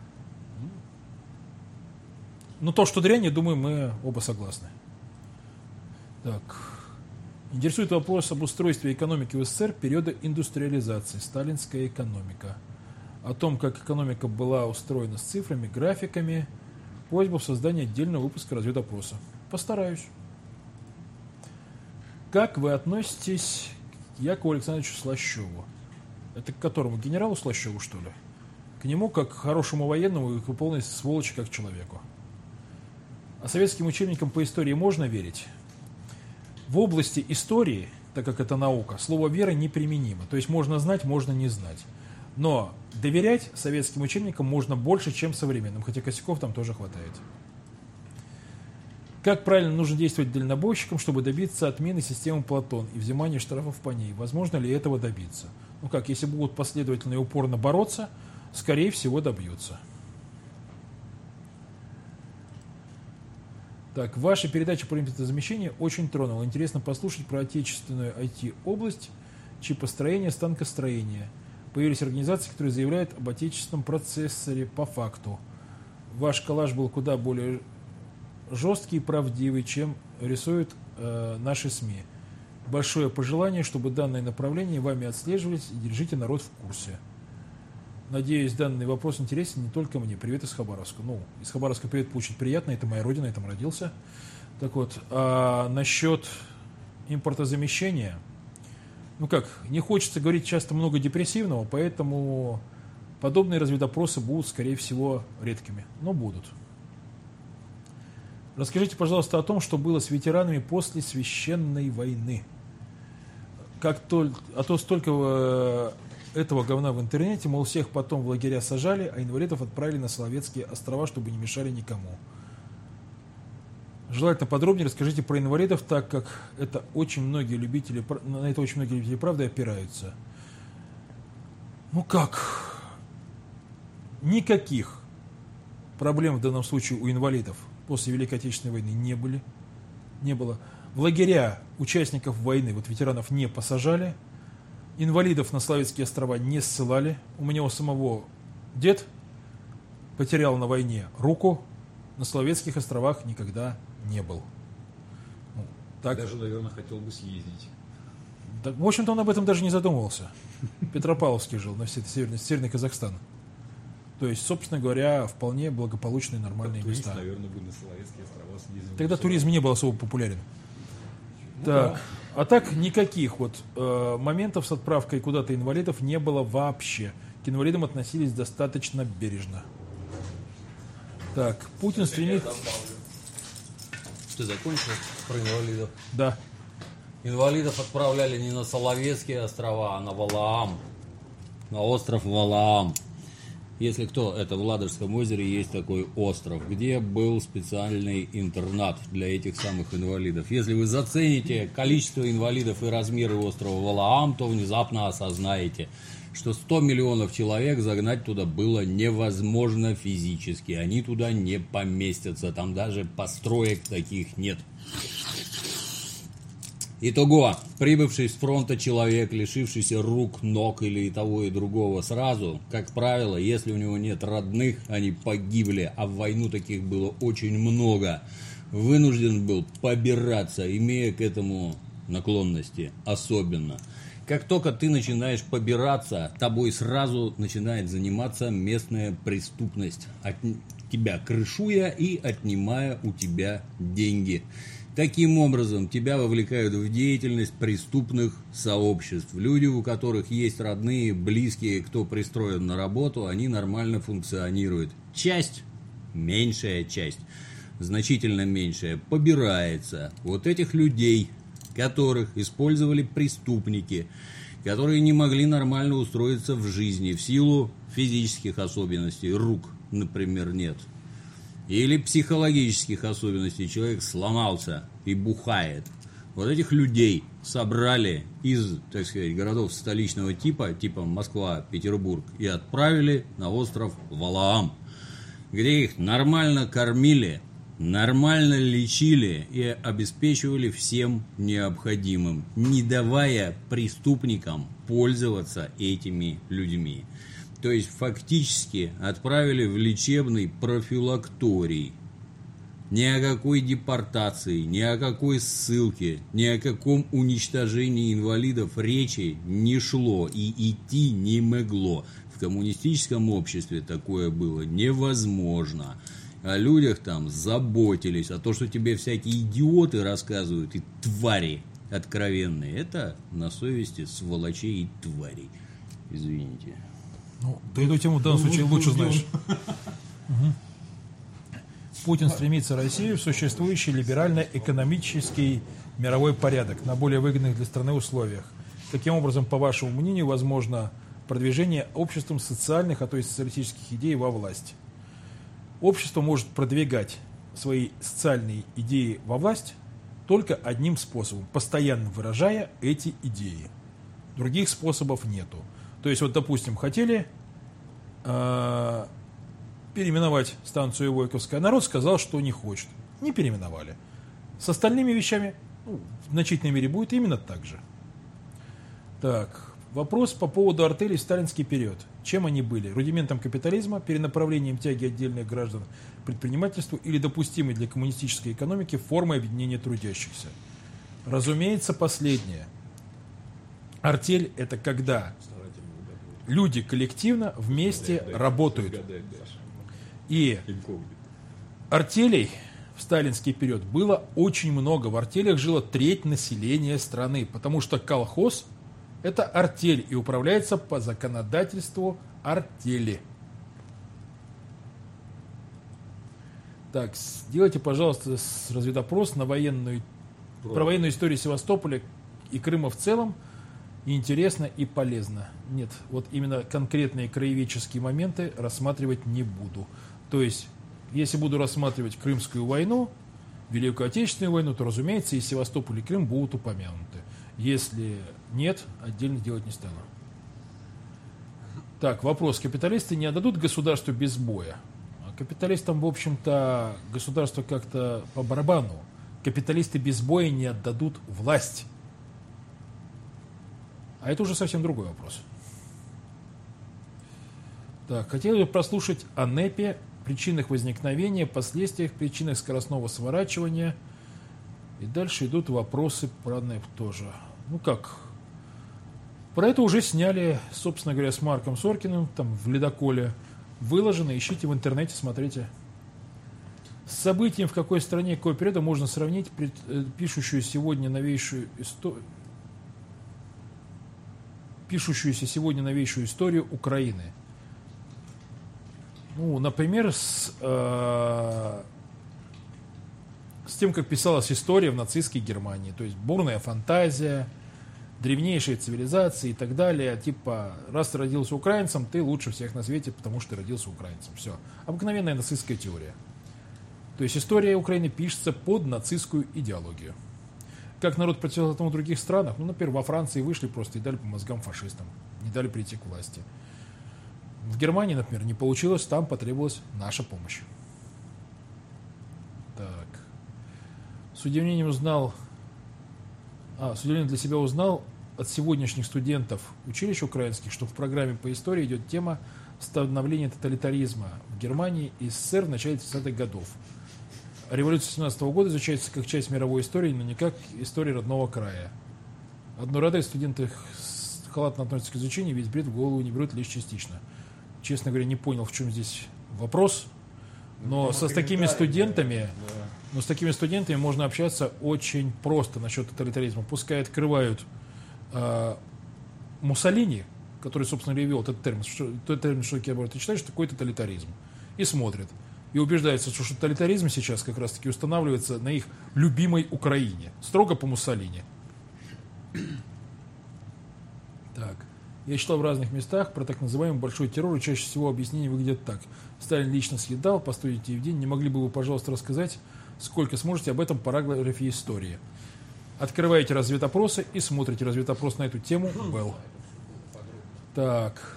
Но то, что дрянь, я думаю, мы оба согласны. Так. Интересует вопрос об устройстве экономики в СССР периода индустриализации, сталинская экономика. О том, как экономика была устроена с цифрами, графиками. Просьба в создании отдельного выпуска разведопроса. Постараюсь. Как вы относитесь к Якову Александровичу Слащеву? Это к которому? К генералу Слащеву, что ли? К нему как к хорошему военному и к полной сволочи как человеку. А советским учебникам по истории можно верить? В области истории, так как это наука, слово «вера» неприменимо. То есть можно знать, можно не знать. Но доверять советским учебникам можно больше, чем современным, хотя косяков там тоже хватает. Как правильно нужно действовать дальнобойщикам, чтобы добиться отмены системы Платон и взимания штрафов по ней? Возможно ли этого добиться? Ну как, если будут последовательно и упорно бороться, скорее всего добьются. Так, ваша передача про импортозамещение очень тронула. Интересно послушать про отечественную IT-область, чипостроение, станкостроение. Появились организации, которые заявляют об отечественном процессоре по факту. Ваш коллаж был куда более жесткий и правдивый, чем рисуют наши СМИ. Большое пожелание, чтобы данное направление вами отслеживались, и держите народ в курсе. Надеюсь, данный вопрос интересен не только мне. Привет из Хабаровска. Ну, из Хабаровска привет получить приятно. Это моя родина, я там родился. Так вот, а насчет импортозамещения, ну как, не хочется говорить часто много депрессивного, поэтому подобные разведопросы будут, скорее всего, редкими. Но будут. Расскажите, пожалуйста, о том, что было с ветеранами после священной войны. А то столько этого говна в интернете, мол, всех потом в лагеря сажали, а инвалидов отправили на Соловецкие острова, чтобы не мешали никому. Желательно подробнее расскажите про инвалидов, так как на это очень многие любители правды опираются. Ну как? никаких проблем в данном случае у инвалидов после Великой Отечественной войны не было. В лагеря участников войны, вот ветеранов, не посажали. Инвалидов на Соловецкие острова не ссылали. У меня у самого дед потерял на войне руку, на Соловецких островах никогда не был. Ну, так. Даже, наверное, хотел бы съездить. Так, в общем-то, он об этом даже не задумывался. Петропавловске жил, на все северный Казахстан. То есть, собственно говоря, вполне благополучные, нормальные Турист, места. наверное, бы на Соловецкие острова съездил. Тогда туризм не был особо популярен. Так. А так никаких вот моментов с отправкой куда-то инвалидов не было вообще. К инвалидам относились достаточно бережно. Так, Путин стремит... Ты закончил про инвалидов? Да. Инвалидов отправляли не на Соловецкие острова, а на Валаам. На остров Валаам. Если кто, это в Ладожском озере есть такой остров, где был специальный интернат для этих самых инвалидов. Если вы зацените количество инвалидов и размеры острова Валаам, то внезапно осознаете, что 100 миллионов человек загнать туда было невозможно физически. Они туда не поместятся, там даже построек таких нет. Итого, прибывший с фронта человек, лишившийся рук, ног или и того и другого сразу, как правило, если у него нет родных, они погибли, а в войну таких было очень много, вынужден был побираться, имея к этому наклонности особенно. Как только ты начинаешь побираться, тобой сразу начинает заниматься местная преступность, от тебя крышуя и отнимая у тебя деньги. Таким образом, тебя вовлекают в деятельность преступных сообществ. Люди, у которых есть родные, близкие, кто пристроен на работу, они нормально функционируют. Часть, меньшая часть, значительно меньшая, побирается. Вот этих людей, которых использовали преступники, которые не могли нормально устроиться в жизни в силу физических особенностей, рук, например, нет. Или психологических особенностей, человек сломался и бухает. Вот этих людей собрали из, так сказать, городов столичного типа Москва, Петербург, и отправили на остров Валаам, где их нормально кормили, нормально лечили и обеспечивали всем необходимым, не давая преступникам пользоваться этими людьми. То есть фактически отправили в лечебный профилакторий. Ни о какой депортации, ни о какой ссылке, ни о каком уничтожении инвалидов речи не шло и идти не могло. В коммунистическом обществе такое было невозможно. О людях там заботились, а то, что тебе всякие идиоты рассказывают и твари откровенные, это на совести сволочей и тварей. Извините. Ну, ты эту тему в данном случае лучше знаешь. Путин стремится Россию в существующий либерально-экономический мировой порядок на более выгодных для страны условиях. Каким образом, по вашему мнению, возможно продвижение обществом социальных, а то и социалистических идей во власть? Общество может продвигать свои социальные идеи во власть только одним способом, постоянно выражая эти идеи. Других способов нету. То есть, вот, допустим, хотели переименовать станцию Войковская. Народ сказал, что не хочет. Не переименовали. С остальными вещами в значительной мере будет именно так же. Так, вопрос по поводу артелей в сталинский период. Чем они были? Рудиментом капитализма, перенаправлением тяги отдельных граждан к предпринимательству или допустимой для коммунистической экономики формой объединения трудящихся? Разумеется, последнее. Артель – это когда люди коллективно вместе работают. И артелей в сталинский период было очень много. В артелях жило треть населения страны, потому что колхоз – это артель и управляется по законодательству артели. Так, сделайте, пожалуйста, разведопрос на про военную историю Севастополя и Крыма в целом. Интересно и полезно. Нет, вот именно конкретные краеведческие моменты рассматривать не буду. То есть, если буду рассматривать Крымскую войну, Великую Отечественную войну, то, разумеется, и Севастополь, и Крым будут упомянуты. Если нет, отдельно делать не стану. Так, вопрос. Капиталисты не отдадут государству без боя? А капиталистам, в общем-то, государство как-то по барабану. Капиталисты без боя не отдадут власть. А это уже совсем другой вопрос. Так, хотелось бы прослушать о НЭПе, причинах возникновения, последствиях, причинах скоростного сворачивания. И дальше идут вопросы про НЭП тоже. Ну как? Про это уже сняли, собственно говоря, с Марком Соркиным, там в «Ледоколе». Выложено, ищите в интернете, смотрите. С событием, в какой стране, какой периода можно сравнить пишущуюся сегодня новейшую историю Украины. Ну, например, с тем, как писалась история в нацистской Германии. То есть бурная фантазия, древнейшие цивилизации и так далее. Типа, раз ты родился украинцем, ты лучше всех на свете, потому что ты родился украинцем. Все. Обыкновенная нацистская теория. То есть история Украины пишется под нацистскую идеологию. Как народ противился этому в других странах? Ну, например, во Франции вышли просто и дали по мозгам фашистам. Не дали прийти к власти. В Германии, например, не получилось, там потребовалась наша помощь. Так. С удивлением для себя узнал от сегодняшних студентов училищ украинских, что в программе по истории идет тема становления тоталитаризма в Германии и СССР в начале 30-х годов. Революция 17 года изучается как часть мировой истории, но не как история родного края. Одной радой студенты халатно относятся к изучению, весь бред в голову не берут лишь частично. Честно говоря, не понял, в чем здесь вопрос, но с такими студентами можно общаться очень просто насчет тоталитаризма. Пускай открывают Муссолини, который, собственно, ввел этот термин, что ты читаешь, что такое тоталитаризм, и смотрят. И убеждаются, что тоталитаризм сейчас как раз-таки устанавливается на их любимой Украине. Строго по Муссолини. Так. Я читал в разных местах про так называемый большой террор, и чаще всего объяснения выглядят так. Сталин лично съедал по 100 детей в день. Не могли бы вы, пожалуйста, рассказать, сколько сможете об этом параграфе истории? Открываете разведопросы и смотрите разведопрос на эту тему. Был. Так.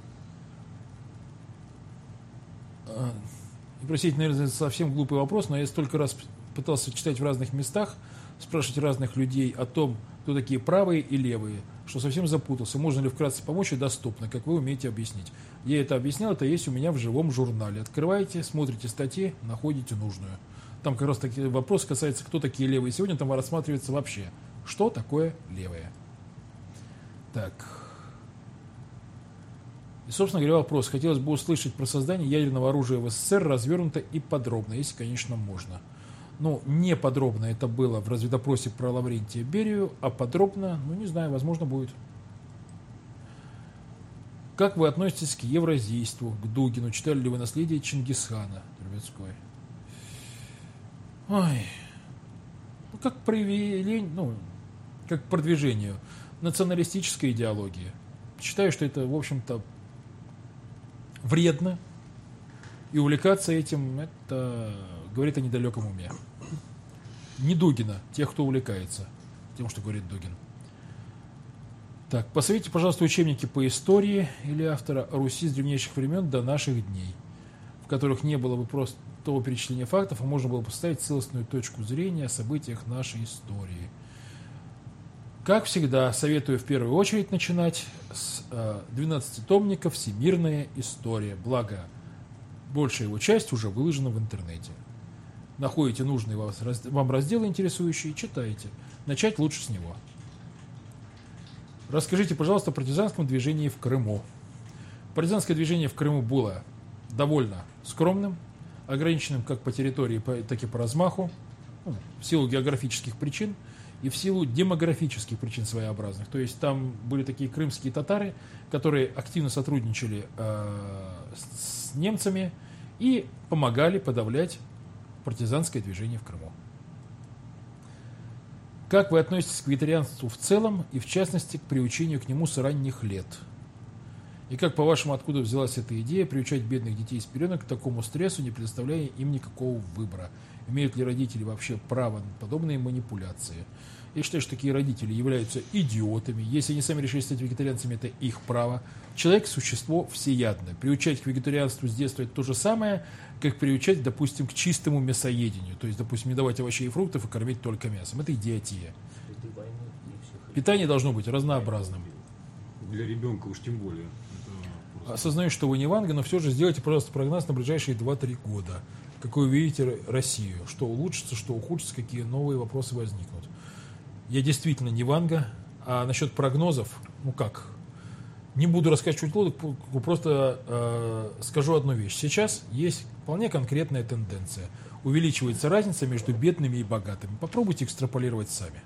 И простите, наверное, это совсем глупый вопрос, но я столько раз пытался читать в разных местах, спрашивать разных людей о том, кто такие правые и левые, что совсем запутался. Можно ли вкратце помочь и доступно, как вы умеете объяснить. Я это объяснял, это есть у меня в живом журнале. Открываете, смотрите статьи, находите нужную. Там как раз таки вопрос касается, кто такие левые. Сегодня там рассматривается вообще, что такое левые. Так. И, собственно говоря, вопрос. Хотелось бы услышать про создание ядерного оружия в СССР развернуто и подробно, если, конечно, можно. Ну, не подробно это было в разведопросе про Лаврентия Берию, а подробно, ну, не знаю, возможно, будет. Как вы относитесь к евразийству, к Дугину? Читали ли вы «Наследие Чингисхана» Трубецкой? Ой. Ну, как проявление, как к продвижению националистической идеологии. Считаю, что это, в общем-то, вредно. И увлекаться этим, это говорит о недалеком уме. Не Дугина, тех, кто увлекается тем, что говорит Дугин. Так, посоветуйте, пожалуйста, учебники по истории или автора о Руси с древнейших времен до наших дней, в которых не было бы просто того перечисления фактов, а можно было бы поставить целостную точку зрения о событиях нашей истории. Как всегда, советую в первую очередь начинать с 12-томника «Всемирная история». Благо, большая его часть уже выложена в интернете. Находите нужный вам раздел интересующий и читаете. Начать лучше с него. Расскажите, пожалуйста, о партизанском движении в Крыму. Партизанское движение в Крыму было довольно скромным, ограниченным как по территории, так и по размаху, в силу географических причин и в силу демографических причин своеобразных. То есть там были такие крымские татары, которые активно сотрудничали с немцами и помогали подавлять партизанское движение в Крыму. Как вы относитесь к вегетарианству в целом и, в частности, к приучению к нему с ранних лет? И как, по-вашему, откуда взялась эта идея приучать бедных детей с пеленок к такому стрессу, не предоставляя им никакого выбора? Имеют ли родители вообще право на подобные манипуляции? Я считаю, что такие родители являются идиотами. Если они сами решили стать вегетарианцами, это их право. Человек – существо всеядное. Приучать к вегетарианству с детства – это то же самое, как приучать, допустим, к чистому мясоедению. То есть, допустим, не давать овощей и фруктов и кормить только мясом. Это идиотия. Питание должно быть разнообразным. Для ребенка уж тем более. Осознаю, что вы не Ванга, но все же сделайте, пожалуйста, прогноз на ближайшие 2-3 года. Какой вы видите Россию? Что улучшится, что ухудшится, какие новые вопросы возникнут. Я действительно не Ванга, а насчет прогнозов, ну как, не буду раскачивать лодок, просто скажу одну вещь. Сейчас есть вполне конкретная тенденция. Увеличивается разница между бедными и богатыми. Попробуйте экстраполировать сами.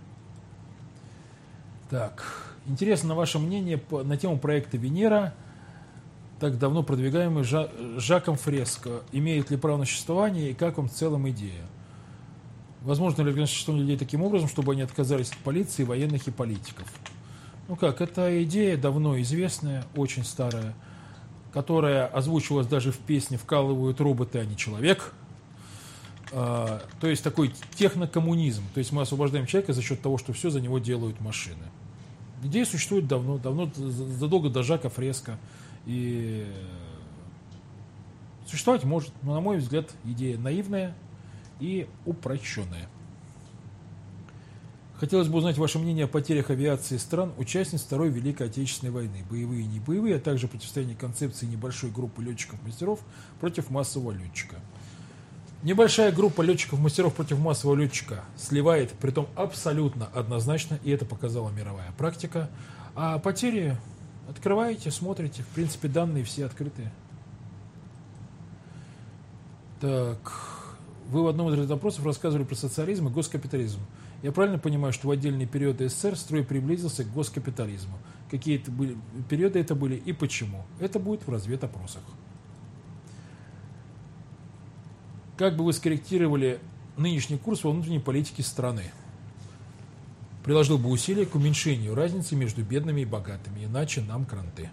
Так, интересно ваше мнение на тему проекта «Венера», так давно продвигаемый Жаком Фреско. Имеет ли право на существование и как вам в целом идея? Возможно ли организовать существование людей таким образом, чтобы они отказались от полиции, военных и политиков? Ну как, эта идея давно известная, очень старая, которая озвучивалась даже в песне «Вкалывают роботы, а не человек». То есть такой технокоммунизм. То есть мы освобождаем человека за счет того, что все за него делают машины. Идея существует давно, задолго до Жака Фреско. И существовать может, но, на мой взгляд, идея наивная и упрощенная. Хотелось бы узнать ваше мнение о потерях авиации стран, участниц Второй Великой Отечественной войны, боевые и не боевые, а также противостояние концепции небольшой группы летчиков-мастеров против массового летчика. Небольшая группа летчиков-мастеров против массового летчика сливает, притом абсолютно однозначно, и это показала мировая практика, а потери открываете, смотрите, в принципе, данные все открытые. Так, вы в одном из вопросов рассказывали про социализм и госкапитализм. Я правильно понимаю, что в отдельные периоды СССР строй приблизился к госкапитализму? Какие периоды это были и почему? Это будет в разведопросах. Как бы вы скорректировали нынешний курс во внутренней политике страны? Приложил бы усилия к уменьшению разницы между бедными и богатыми, иначе нам кранты.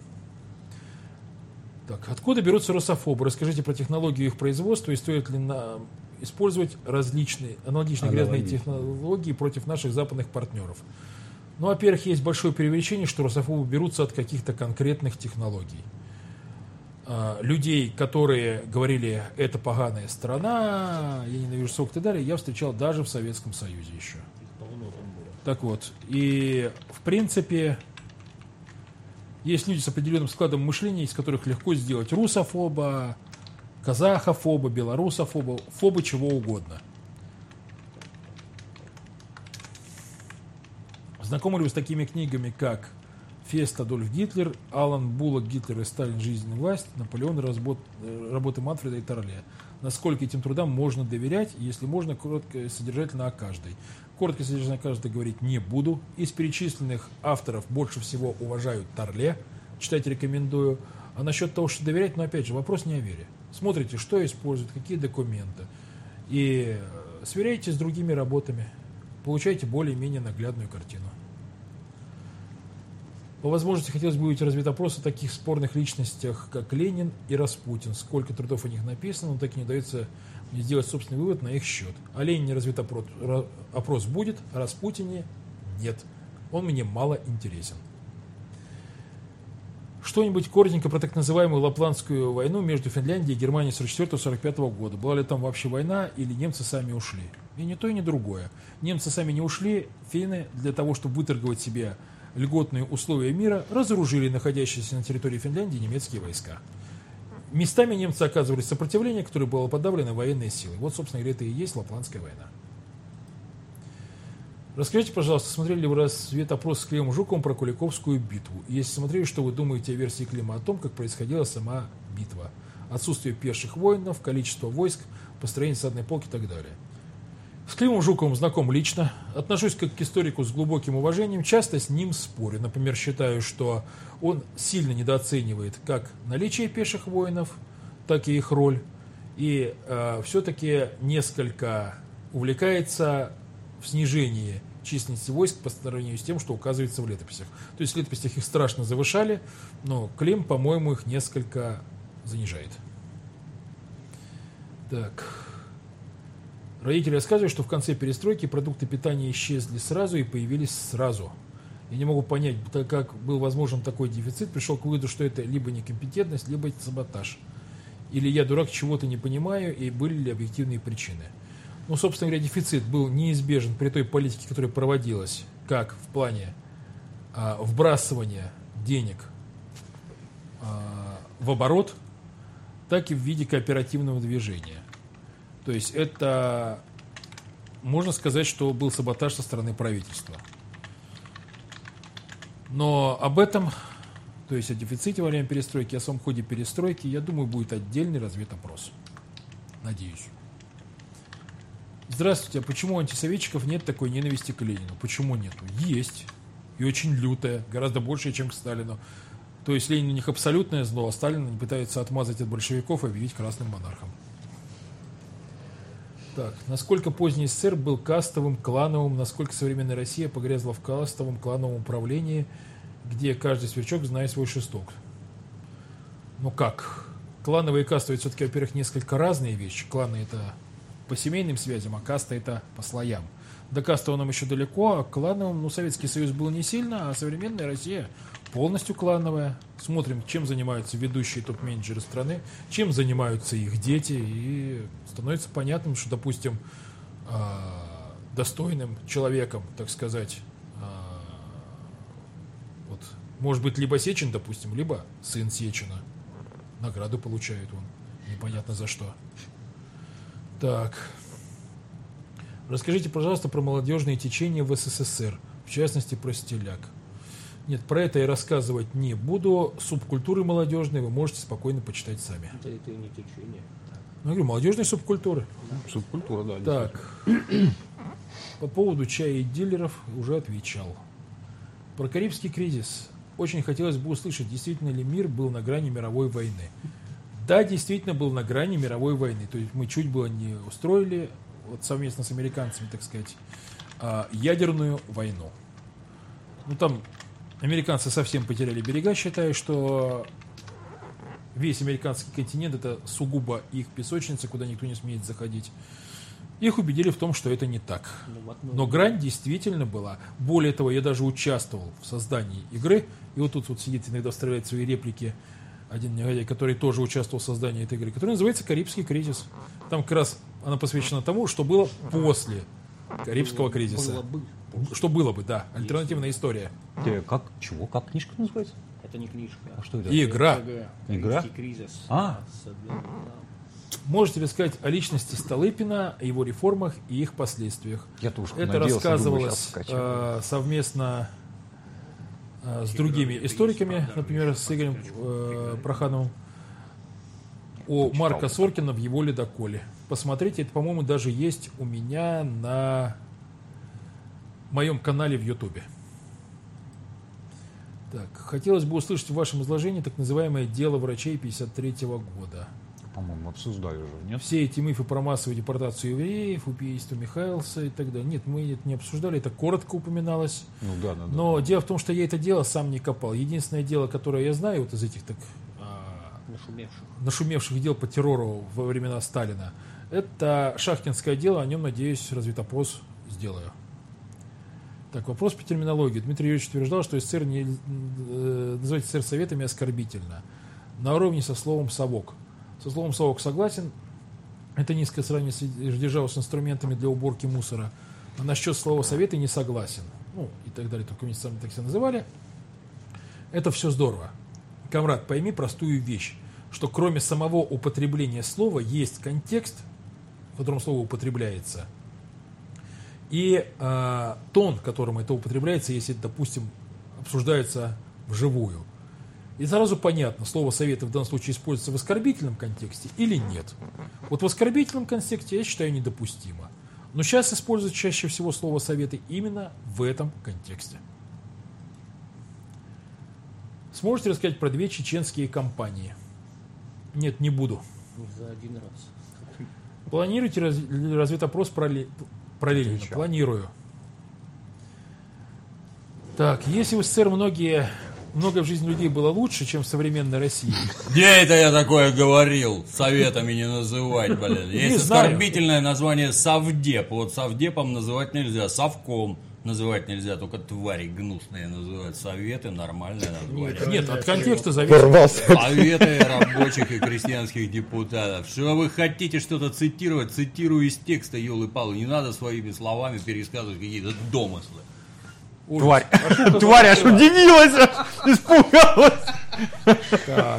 Так, откуда берутся русофобы? Расскажите про технологию их производства и стоит ли использовать различные, аналогичные грязные технологии против наших западных партнеров. Ну, во-первых, есть большое преувеличение, что русофобы берутся от каких-то конкретных технологий. Людей, которые говорили, это поганая страна, я ненавижу сок и так далее, я встречал даже в Советском Союзе еще. Так вот, и в принципе, есть люди с определенным складом мышления, из которых легко сделать русофоба, казахофоба, белорусофоба, фоба чего угодно. Знакомы ли вы с такими книгами, как «Фест. Адольф Гитлер», «Алан Буллок. Гитлер и Сталин. Жизнь и власть», «Наполеон. Работы Манфреда и Торле»? Насколько этим трудам можно доверять, если можно, коротко и содержательно о каждой? Коротко и содержательно о каждой говорить не буду. Из перечисленных авторов больше всего уважаю Торле, читать рекомендую. А насчет того, что доверять, но опять же, вопрос не о вере. Смотрите, что используют, какие документы. И сверяйте с другими работами. Получаете более-менее наглядную картину. По возможности хотелось бы увидеть разведопрос о таких спорных личностях, как Ленин и Распутин. Сколько трудов о них написано, но так и не удается мне сделать собственный вывод на их счет. О Ленине разведопрос будет, о Распутине нет. Он мне мало интересен. Что-нибудь коротенько про так называемую Лапландскую войну между Финляндией и Германией 1944-1945 года. Была ли там вообще война или немцы сами ушли? И ни то, и ни другое. Немцы сами не ушли, финны для того, чтобы выторговать себе льготные условия мира, разоружили находящиеся на территории Финляндии немецкие войска. Местами немцы оказывали сопротивление, которое было подавлено военной силой. Вот, собственно говоря, это и есть Лапландская война. Расскажите, пожалуйста, смотрели ли вы разведопрос с Климом Жуковым про Куликовскую битву? Если смотрели, что вы думаете о версии Клима о том, как происходила сама битва? Отсутствие пеших воинов, количество войск, построение садной полки и так далее. С Климом Жуковым знаком лично, отношусь как к историку с глубоким уважением, часто с ним спорю. Например, считаю, что он сильно недооценивает как наличие пеших воинов, так и их роль, и все-таки несколько увлекается в снижении численности войск по сравнению с тем, что указывается в летописях. То есть в летописях их страшно завышали, но Клим, по-моему, их несколько занижает. Так... Родители рассказывают, что в конце перестройки продукты питания исчезли сразу и появились сразу. Я не могу понять, как был возможен такой дефицит. Пришел к выводу, что это либо некомпетентность, либо саботаж. Или я дурак, чего-то не понимаю, и были ли объективные причины. Ну, собственно говоря, дефицит был неизбежен при той политике, которая проводилась, как в плане вбрасывания денег в оборот, так и в виде кооперативного движения. То есть это, можно сказать, что был саботаж со стороны правительства. Но об этом, то есть о дефиците во время перестройки, о самом ходе перестройки, я думаю, будет отдельный разведопрос. Надеюсь. Здравствуйте, а почему у антисоветчиков нет такой ненависти к Ленину? Почему нету? Есть. И очень лютая, гораздо больше, чем к Сталину. То есть Ленин у них абсолютное зло, а Сталин они пытаются отмазать от большевиков и объявить красным монархом. Так, насколько поздний СССР был кастовым, клановым, насколько современная Россия погрязла в кастовом, клановом управлении, где каждый сверчок знает свой шесток. Ну как? Клановые и кастовые все-таки, во-первых, несколько разные вещи. Кланы это по семейным связям, а каста это по слоям. До кастового нам еще далеко, а клановым, ну, Советский Союз был не сильно, а современная Россия полностью клановая. Смотрим, чем занимаются ведущие топ-менеджеры страны, чем занимаются их дети, и становится понятным, что, допустим, достойным человеком, так сказать, вот, может быть, либо Сечин, допустим, либо сын Сечина. Награду получает он, непонятно за что. Так. Расскажите, пожалуйста, про молодежные течения в СССР, в частности, про стиляк. Нет, про это я рассказывать не буду. Субкультуры молодежные вы можете спокойно почитать сами. Это и не течение. Ну, я говорю, молодежные субкультуры. Субкультура, да. Так. По поводу чая и дилеров уже отвечал. Про Карибский кризис. Очень хотелось бы услышать, действительно ли мир был на грани мировой войны. Да, действительно был на грани мировой войны. То есть мы чуть было не устроили, вот совместно с американцами, так сказать, ядерную войну. Ну, там американцы совсем потеряли берега, считая, что весь американский континент это сугубо их песочница, куда никто не смеет заходить. Их убедили в том, что это не так. Но грань действительно была. Более того, я даже участвовал в создании игры. И вот тут вот сидит, иногда вставляет свои реплики один негодяй, который тоже участвовал в создании этой игры, которая называется «Карибский кризис». Там как раз она посвящена тому, что было после Карибского кризиса. Что было бы, да. Альтернативная история. Как? Чего? Как книжка называется? Это не книжка. А что это? Игра. Игра? Карибский кризис. Можете рассказать о личности Столыпина, о его реформах и их последствиях. Я тоже Это надеялся, рассказывалось думаю, сейчас совместно с другими историками, например, с Игорем Прохановым, о Марка Соркина в его «Ледоколе». Посмотрите, это, по-моему, даже есть у меня на моем канале в Ютубе. Так, хотелось бы услышать в вашем изложении так называемое «Дело врачей 1953 года». По-моему, обсуждали уже, нет? Все эти мифы про массовую депортацию евреев, убийство Михайлса и так далее. Нет, мы это не обсуждали, это коротко упоминалось. Ну да. Но дело в том, что я это дело сам не копал. Единственное дело, которое я знаю вот из этих так нашумевших дел по террору во времена Сталина, это шахтинское дело, о нем, надеюсь, разведопрос сделаю. Так, вопрос по терминологии. Дмитрий Юрьевич утверждал, что СССР называть СССР советами оскорбительно. На уровне со словом «совок». Со словом «совок» согласен. Это низкое сравнение держава с инструментами для уборки мусора. А насчет слова «советы» не согласен. Ну, и так далее. Только коммунисты сами так себя называли. Это все здорово. Камрад, пойми простую вещь, что кроме самого употребления слова есть контекст, в котором слово употребляется, и тон, которым это употребляется, если, допустим, обсуждается вживую. И сразу понятно, слово «советы» в данном случае используется в оскорбительном контексте или нет. Вот в оскорбительном контексте я считаю недопустимо. Но сейчас используют чаще всего слово «советы» именно в этом контексте. Сможете рассказать про 2 чеченские компании? Нет, не буду. За один раз. Планируете разведопрос про Ленина? Планирую. Так, если в СССР многие много в жизни людей было лучше, чем в современной России. Где это я такое говорил? Советами не называть, блин. Есть знаю. оскорбительное название совдеп. Вот совдепом называть нельзя, совком называть нельзя, только твари гнусные называют. Советы нормальное название. Нет, от контекста зависит. Советы рабочих и крестьянских депутатов. Что вы хотите что-то цитировать, цитирую из текста, елы-палы. Не надо своими словами пересказывать какие-то домыслы. Тварь. Тварь аж удивилась, аж испугалась. Так.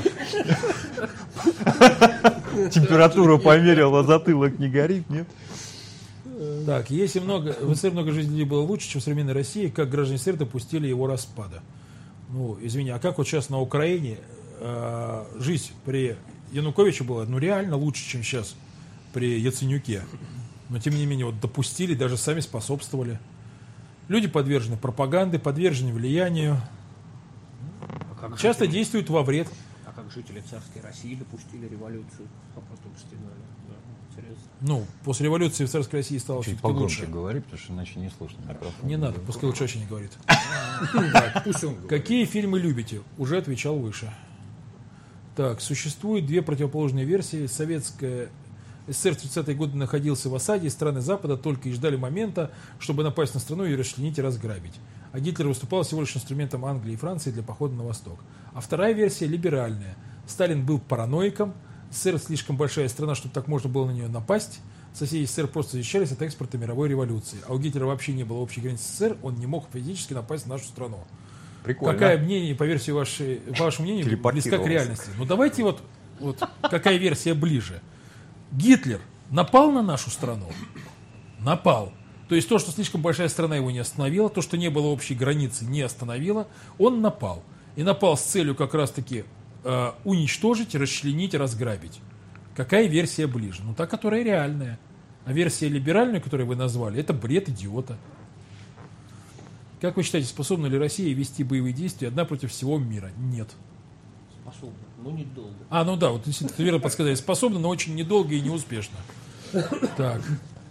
Температуру померила, затылок не горит, нет? Так, если в СССР много жизней людей было лучше, чем в современной России, как граждане СССР допустили его распада? Ну, извини, а как вот сейчас на Украине жизнь при Януковиче была, ну, реально лучше, чем сейчас при Яценюке. Но, тем не менее, вот допустили, даже сами способствовали. Люди подвержены пропаганде, подвержены влиянию, часто действуют во вред. А как жители царской России допустили революцию, а потом стегали? Да, интересно. Ну, после революции в царской России стало Чуть все-таки погромче лучше. говори, потому что иначе не слышно микрофон. Не надо, пускай лучше вообще не говорит. Пусть он говорит. Какие фильмы любите? Уже отвечал выше. Так, существует две противоположные версии. СССР в 30-е годы находился в осаде, и страны Запада только и ждали момента, чтобы напасть на страну и расчленить и разграбить. А Гитлер выступал всего лишь инструментом Англии и Франции для похода на восток. А вторая версия либеральная. Сталин был параноиком, СССР слишком большая страна, чтобы так можно было на нее напасть. Соседи СССР просто защищались от экспорта мировой революции. А у Гитлера вообще не было общей границы СССР, он не мог физически напасть на нашу страну. Прикольно. Какая мнение, по версии вашему мнению, близка к реальности? Ну давайте вот какая версия ближе. Гитлер напал на нашу страну? Напал. То есть то, что слишком большая страна его не остановила, то, что не было общей границы, не остановило, он напал. И напал с целью как раз-таки уничтожить, расчленить, разграбить. Какая версия ближе? Ну та, которая реальная. А версия либеральная, которую вы назвали, это бред идиота. Как вы считаете, способна ли Россия вести боевые действия одна против всего мира? Нет. Способны, но недолго. Ну да, вот если ты верно подсказали, способна, но очень недолго и неуспешно. Так.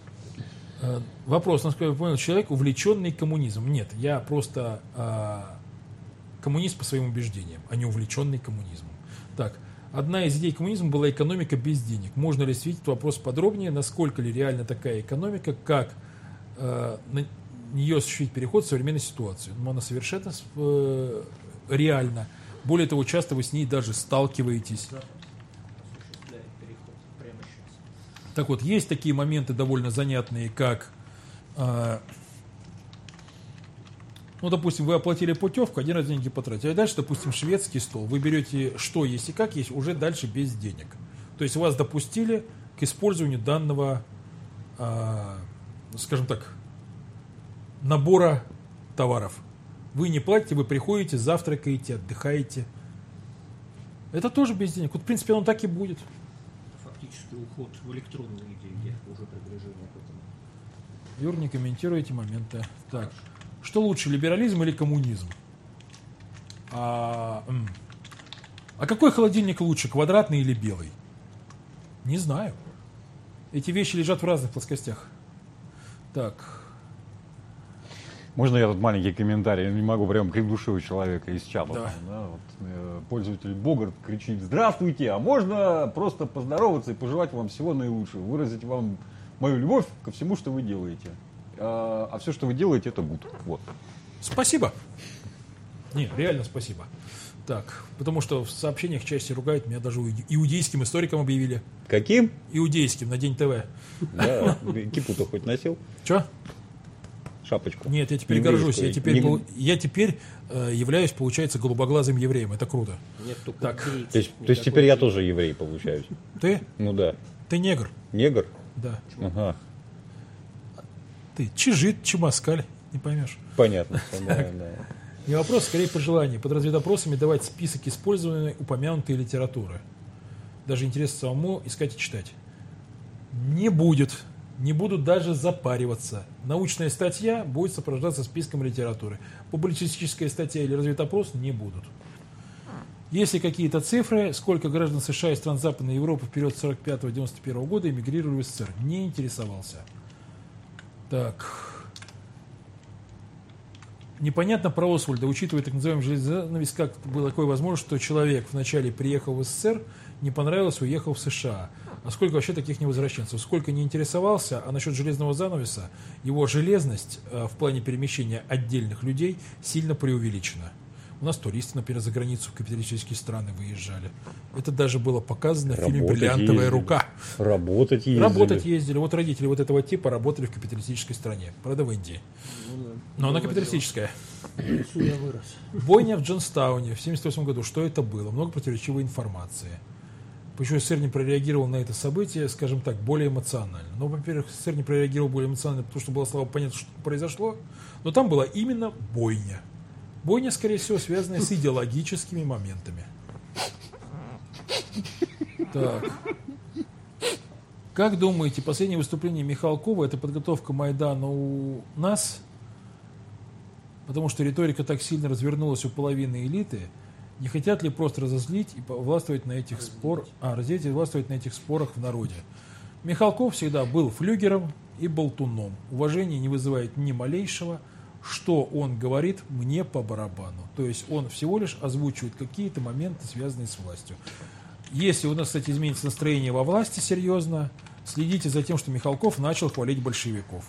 Вопрос, насколько я понял, человек, увлеченный коммунизмом. Нет, я просто коммунист по своим убеждениям, а не увлеченный коммунизмом. Так. Одна из идей коммунизма была экономика без денег. Можно ли осветить этот вопрос подробнее, насколько ли реальна такая экономика, как на нее осуществить переход в современной ситуации? Но она совершенно реальна. Более того, часто вы с ней даже сталкиваетесь. Осуществляет переход прямо сейчас. Так вот, есть такие моменты довольно занятные, как, допустим, вы оплатили путевку, один раз деньги потратили, а дальше, допустим, шведский стол. Вы берете что есть и как есть, уже дальше без денег. То есть вас допустили к использованию данного, скажем так, набора товаров. Вы не платите, вы приходите, завтракаете, отдыхаете. Это тоже без денег. Вот, в принципе, оно так и будет. Фактически уход в электронные деньги, уже приближение к этому. Юр, не комментируйте моменты. Так. Что лучше, либерализм или коммунизм? А какой холодильник лучше, квадратный или белый? Не знаю. Эти вещи лежат в разных плоскостях. Так. Можно я тут маленький комментарий? Я не могу, прям придушил человека из чата. Да. Да, пользователь Богарт кричит: здравствуйте, а можно просто поздороваться и пожелать вам всего наилучшего, выразить вам мою любовь ко всему, что вы делаете. А все, что вы делаете, это гуд. Вот. Спасибо. Не, реально спасибо. Так, потому что в сообщениях чаще ругают, меня даже иудейским историком объявили. Каким? Иудейским на День ТВ. Да, кипу-то хоть носил? Че? Шапочку. Нет, я теперь горжусь. Я теперь являюсь, получается, голубоглазым евреем. Это круто. Нет, только Так. То есть теперь я тоже еврей получаюсь? Ты? Ну да. Ты негр. Негр? Да. Ага. Ты чижит, чемоскаль. Не поймешь. Понятно. Да. Не вопрос, скорее пожелание. Под разведопросами давать список использованной упомянутой литературы. Даже интересно самому искать и читать. Не будет. Не буду даже запариваться. Научная статья будет сопровождаться списком литературы. Публицистическая статья или разведопрос не будут. Есть ли какие-то цифры, сколько граждан США и стран Западной Европы в период 1945-1991 года эмигрировали в СССР? Не интересовался. Так. Непонятно про Освальда, учитывая так называемый железный занавес, как было такое возможно, что человек вначале приехал в СССР, не понравилось, уехал в США. А сколько вообще таких невозвращенцев? Сколько не интересовался, а насчет железного занавеса, его железность в плане перемещения отдельных людей сильно преувеличена. У нас туристы, например, за границу в капиталистические страны выезжали. Это даже было показано в фильме «Бриллиантовая рука». Работать ездили. Работать ездили. Вот родители вот этого типа работали в капиталистической стране. Правда, в Индии. Но она капиталистическая. Я вырос. Бойня в Джонстауне в 1978 году. Что это было? Много противоречивой информации. Почему СССР не прореагировал на это событие, скажем так, более эмоционально? Ну, во-первых, СССР не прореагировал более эмоционально, потому что было слабо понятно, что произошло. Но там была именно бойня. Бойня, скорее всего, связанная с идеологическими моментами. Так. Как думаете, последнее выступление Михалкова – это подготовка Майдана у нас? Потому что риторика так сильно развернулась у половины элиты. Не хотят ли просто разозлить и властвовать на этих разделить и властвовать на этих спорах в народе? Михалков всегда был флюгером и болтуном. Уважение не вызывает ни малейшего. Что он говорит, мне по барабану. То есть он всего лишь озвучивает какие-то моменты, связанные с властью. Если у нас, кстати, изменится настроение во власти серьезно, следите за тем, что Михалков начал хвалить большевиков.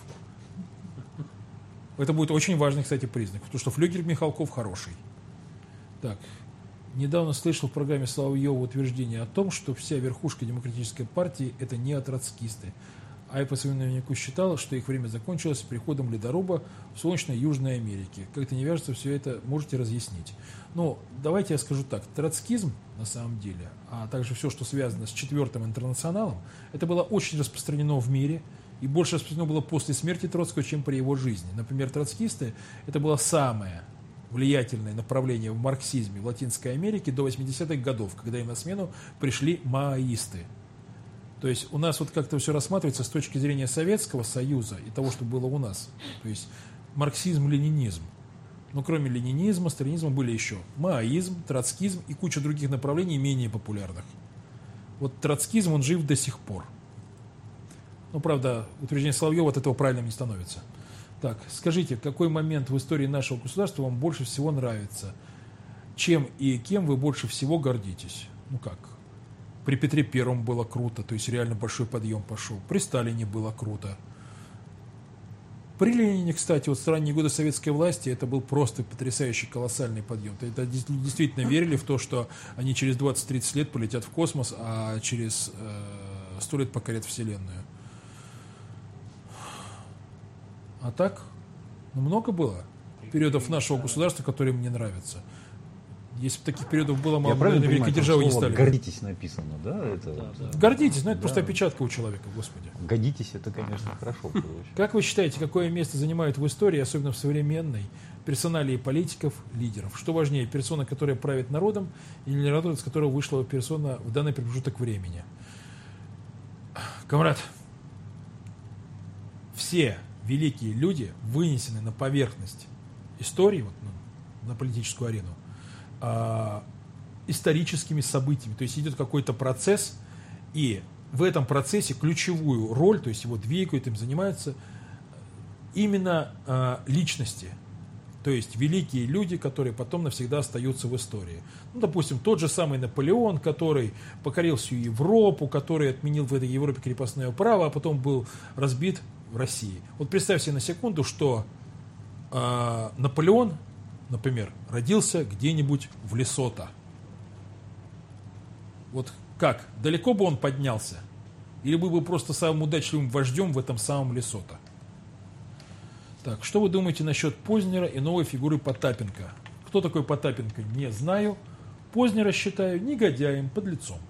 Это будет очень важный, кстати, признак, потому что флюгер Михалков хороший. Так. Недавно слышал в программе Соловьева утверждение о том, что вся верхушка демократической партии – это неотроцкисты. А я по своему дневнику считал, что их время закончилось с приходом ледоруба в солнечной Южной Америке. Как-то не вяжется все это, можете разъяснить. Но давайте я скажу так. Троцкизм, на самом деле, а также все, что связано с Четвертым интернационалом, это было очень распространено в мире, и больше распространено было после смерти Троцкого, чем при его жизни. Например, троцкисты – это было самое влиятельное направление в марксизме в Латинской Америке до 80-х годов, когда им на смену пришли маоисты. То есть у нас вот как-то все рассматривается с точки зрения Советского Союза и того, что было у нас. То есть марксизм, ленинизм. Но кроме ленинизма, сталинизма были еще маоизм, троцкизм и куча других направлений менее популярных. Вот троцкизм, он жив до сих пор. Ну, правда, утверждение Соловьева от этого правильным не становится. Так, скажите, какой момент в истории нашего государства вам больше всего нравится? Чем и кем вы больше всего гордитесь? Ну как? При Петре Первом было круто, то есть реально большой подъем пошел. При Сталине было круто. При Ленине, кстати, вот в ранние годы советской власти это был просто потрясающий, колоссальный подъем. Это действительно верили в то, что они через 20-30 лет полетят в космос, а через 100 лет покорят Вселенную. А так, ну, много было периодов нашего государства, которые мне нравятся. Если бы таких периодов было мало, наверное, великой державы не стали. Гордитесь написано, да? Это... Гордитесь, но это просто опечатка у человека, господи. Годитесь, это, конечно, хорошо. Как вы считаете, какое место занимают в истории, особенно в современной, персоналии политиков, лидеров? Что важнее, персона, которая правит народом, или народ, из которого вышла персона в данный промежуток времени? Камрад, все великие люди вынесены на поверхность истории, вот, на политическую арену, историческими событиями. То есть идет какой-то процесс, и в этом процессе ключевую роль, то есть его двигают, им занимаются именно личности. То есть великие люди, которые потом навсегда остаются в истории. Ну, допустим, тот же самый Наполеон, который покорил всю Европу, который отменил в этой Европе крепостное право, а потом был разбит в России. Вот представь себе на секунду, что Наполеон, например, родился где-нибудь в Лесото. Вот как? Далеко бы он поднялся? Или был бы просто самым удачливым вождем в этом самом Лесото? Так, что вы думаете насчет Познера и новой фигуры Потапенко? Кто такой Потапенко, не знаю. Познера считаю негодяем, подлецом.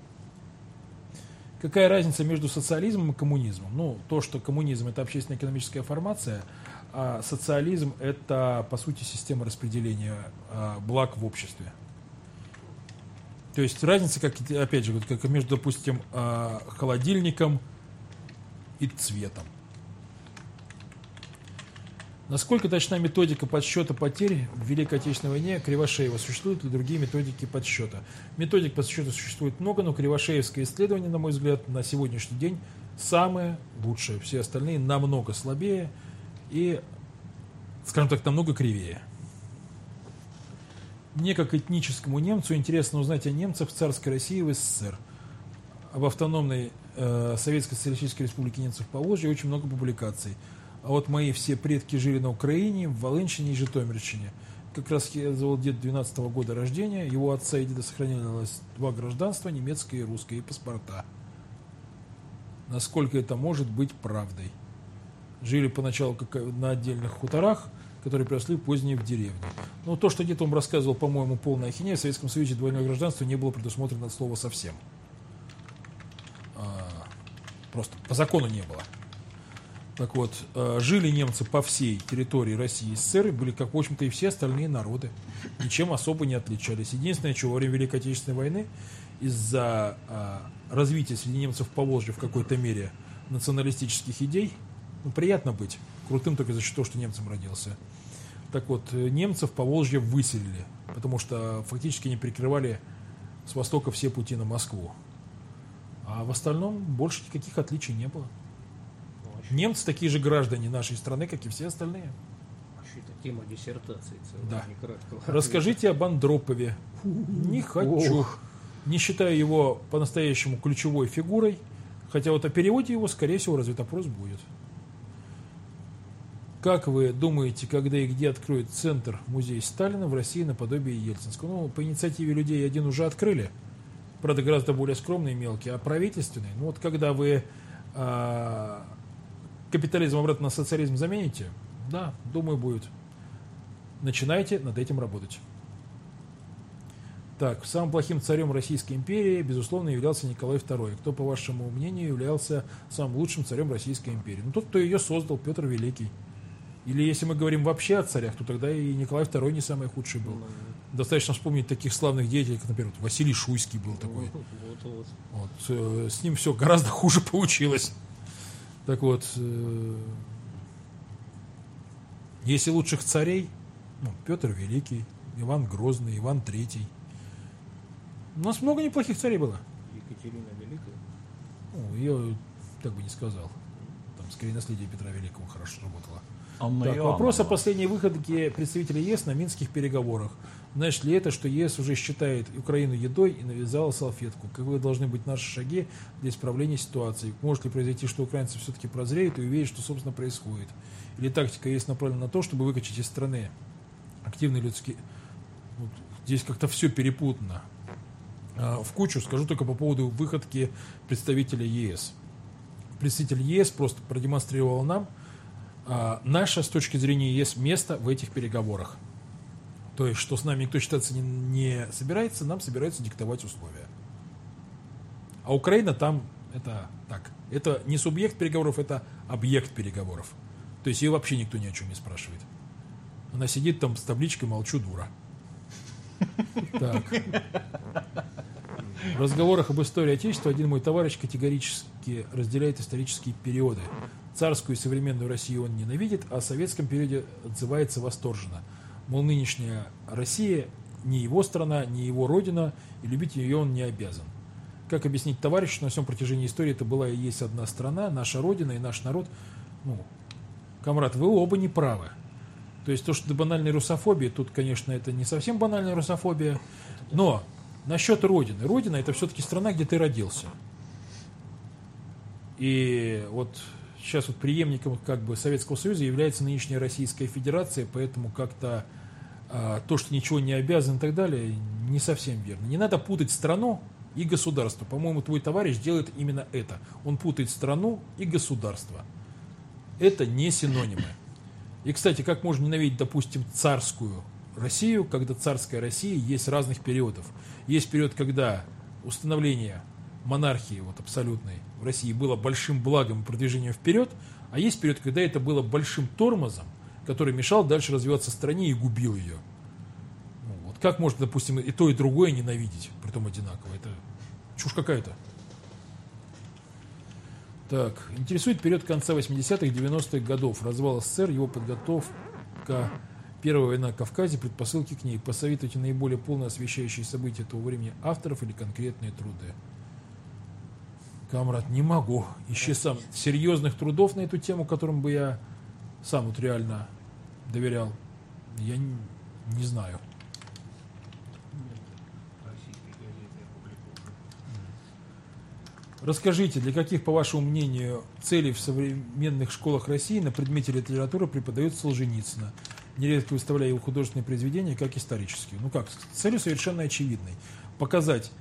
Какая разница между социализмом и коммунизмом? Ну, то, что коммунизм – это общественно-экономическая формация, а социализм – это, по сути, система распределения благ в обществе. То есть разница, как, опять же, как между, допустим, холодильником и цветом. Насколько точна методика подсчета потерь в Великой Отечественной войне Кривошеева? Существуют ли другие методики подсчета? Методик подсчета существует много, но кривошеевское исследование, на мой взгляд, на сегодняшний день самое лучшее. Все остальные намного слабее и скажем так, намного кривее. Мне, как этническому немцу, интересно узнать о немцах в царской России и в СССР. Об автономной Советской Социалистической Республике немцев Поволжья очень много публикаций. А вот мои все предки жили на Украине, в Волынщине и Житомирщине. Как раз я зовут дед 12-го года рождения. Его отца и деда сохранялось 2 гражданства, немецкое и русское, и паспорта. Насколько это может быть правдой? Жили поначалу на отдельных хуторах, которые приросли позднее в деревне. Но то, что дед вам рассказывал, по-моему, полная ахинея. В Советском Союзе двойное гражданство не было предусмотрено от слова совсем. Просто по закону не было. Так вот, жили немцы по всей территории России и СССР, и были, как, в общем-то, и все остальные народы. Ничем особо не отличались. Единственное, что во время Великой Отечественной войны из-за развития среди немцев Поволжья в какой-то мере националистических идей, ну, приятно быть крутым только за счет того, что немцем родился. Так вот, немцев Поволжья выселили, потому что фактически они перекрывали с востока все пути на Москву. А в остальном больше никаких отличий не было. Немцы такие же граждане нашей страны, как и все остальные. Вообще, это тема диссертации целая. Да. не краткого. Расскажите об Андропове. Не хочу. Не считаю его по-настоящему ключевой фигурой, хотя вот о переводе его, скорее всего, разве вопрос будет. Как вы думаете, когда и где откроют центр музей Сталина в России наподобие Ельцинского? Ну, по инициативе людей один уже открыли, правда, гораздо более скромный и мелкий, а правительственный, ну вот когда вы капитализм обратно на социализм замените, да, думаю, будет. Начинайте над этим работать. Так, самым плохим царем Российской империи, безусловно, являлся Николай II. Кто, по вашему мнению, являлся самым лучшим царем Российской империи? Ну, тот, кто ее создал, Петр Великий. Или если мы говорим вообще о царях, то тогда и Николай II не самый худший был. Достаточно вспомнить таких славных деятелей, как, например, Василий Шуйский был такой. Вот, с ним все гораздо хуже получилось. Так вот, если лучших царей, ну, Петр Великий, Иван Грозный, Иван III. У нас много неплохих царей было. Екатерина Великая. Ну, ее так бы не сказал. Там скорее наследие Петра Великого хорошо работало. Так, вопрос о последней выходке представителей ЕС на минских переговорах. Значит ли это, что ЕС уже считает Украину едой и навязала салфетку? Каковы должны быть наши шаги для исправления ситуации? Может ли произойти, что украинцы все-таки прозреют и увидят, что, собственно, происходит? Или тактика ЕС направлена на то, чтобы выкачать из страны активные людские... Вот, здесь как-то все перепутано. В кучу скажу только по поводу выходки представителя ЕС. Представитель ЕС просто продемонстрировал нам наше, с точки зрения ЕС, место в этих переговорах. То есть, что с нами никто считаться не собирается, нам собираются диктовать условия. А Украина там, это так, это не субъект переговоров, это объект переговоров. То есть, ее вообще никто ни о чем не спрашивает. Она сидит там с табличкой «Молчу, дура». Так. В разговорах об истории Отечества один мой товарищ категорически разделяет исторические периоды. Царскую и современную Россию он ненавидит, а о советском периоде отзывается восторженно. Мол, нынешняя Россия не его страна, не его родина, и любить ее он не обязан. Как объяснить товарищу, что на всем протяжении истории это была и есть одна страна, наша родина и наш народ? Ну, комрад, вы оба не правы. То есть то, что до банальной русофобии, тут, конечно, это не совсем банальная русофобия, но насчет родины. Родина — это все-таки страна, где ты родился. И вот сейчас вот преемником как бы Советского Союза является нынешняя Российская Федерация, поэтому как-то то, что ничего не обязан и так далее, не совсем верно. Не надо путать страну и государство. По-моему, твой товарищ делает именно это. Он путает страну и государство. Это не синонимы. И, кстати, как можно ненавидеть, допустим, царскую Россию, когда царская Россия есть разных периодов. Есть период, когда установление монархии вот, абсолютной в России было большим благом и продвижением вперед, а есть период, когда это было большим тормозом, который мешал дальше развиваться стране и губил ее. Ну, вот как можно, допустим, и то, и другое ненавидеть, притом одинаково? Это чушь какая-то. Так, интересует период конца 80-х, 90-х годов, развал СССР, его подготовка, Первая война на Кавказе, предпосылки к ней. Посоветуйте наиболее полно освещающие события этого времени авторов или конкретные труды. Камрад, не могу. Ищи сам серьезных трудов на эту тему, которым бы я сам вот реально доверял. Я не знаю. Расскажите, для каких, по вашему мнению, целей в современных школах России на предмете литературы преподают Солженицына, нередко выставляя его художественные произведения как исторические? Ну как, целью совершенно очевидной. Показать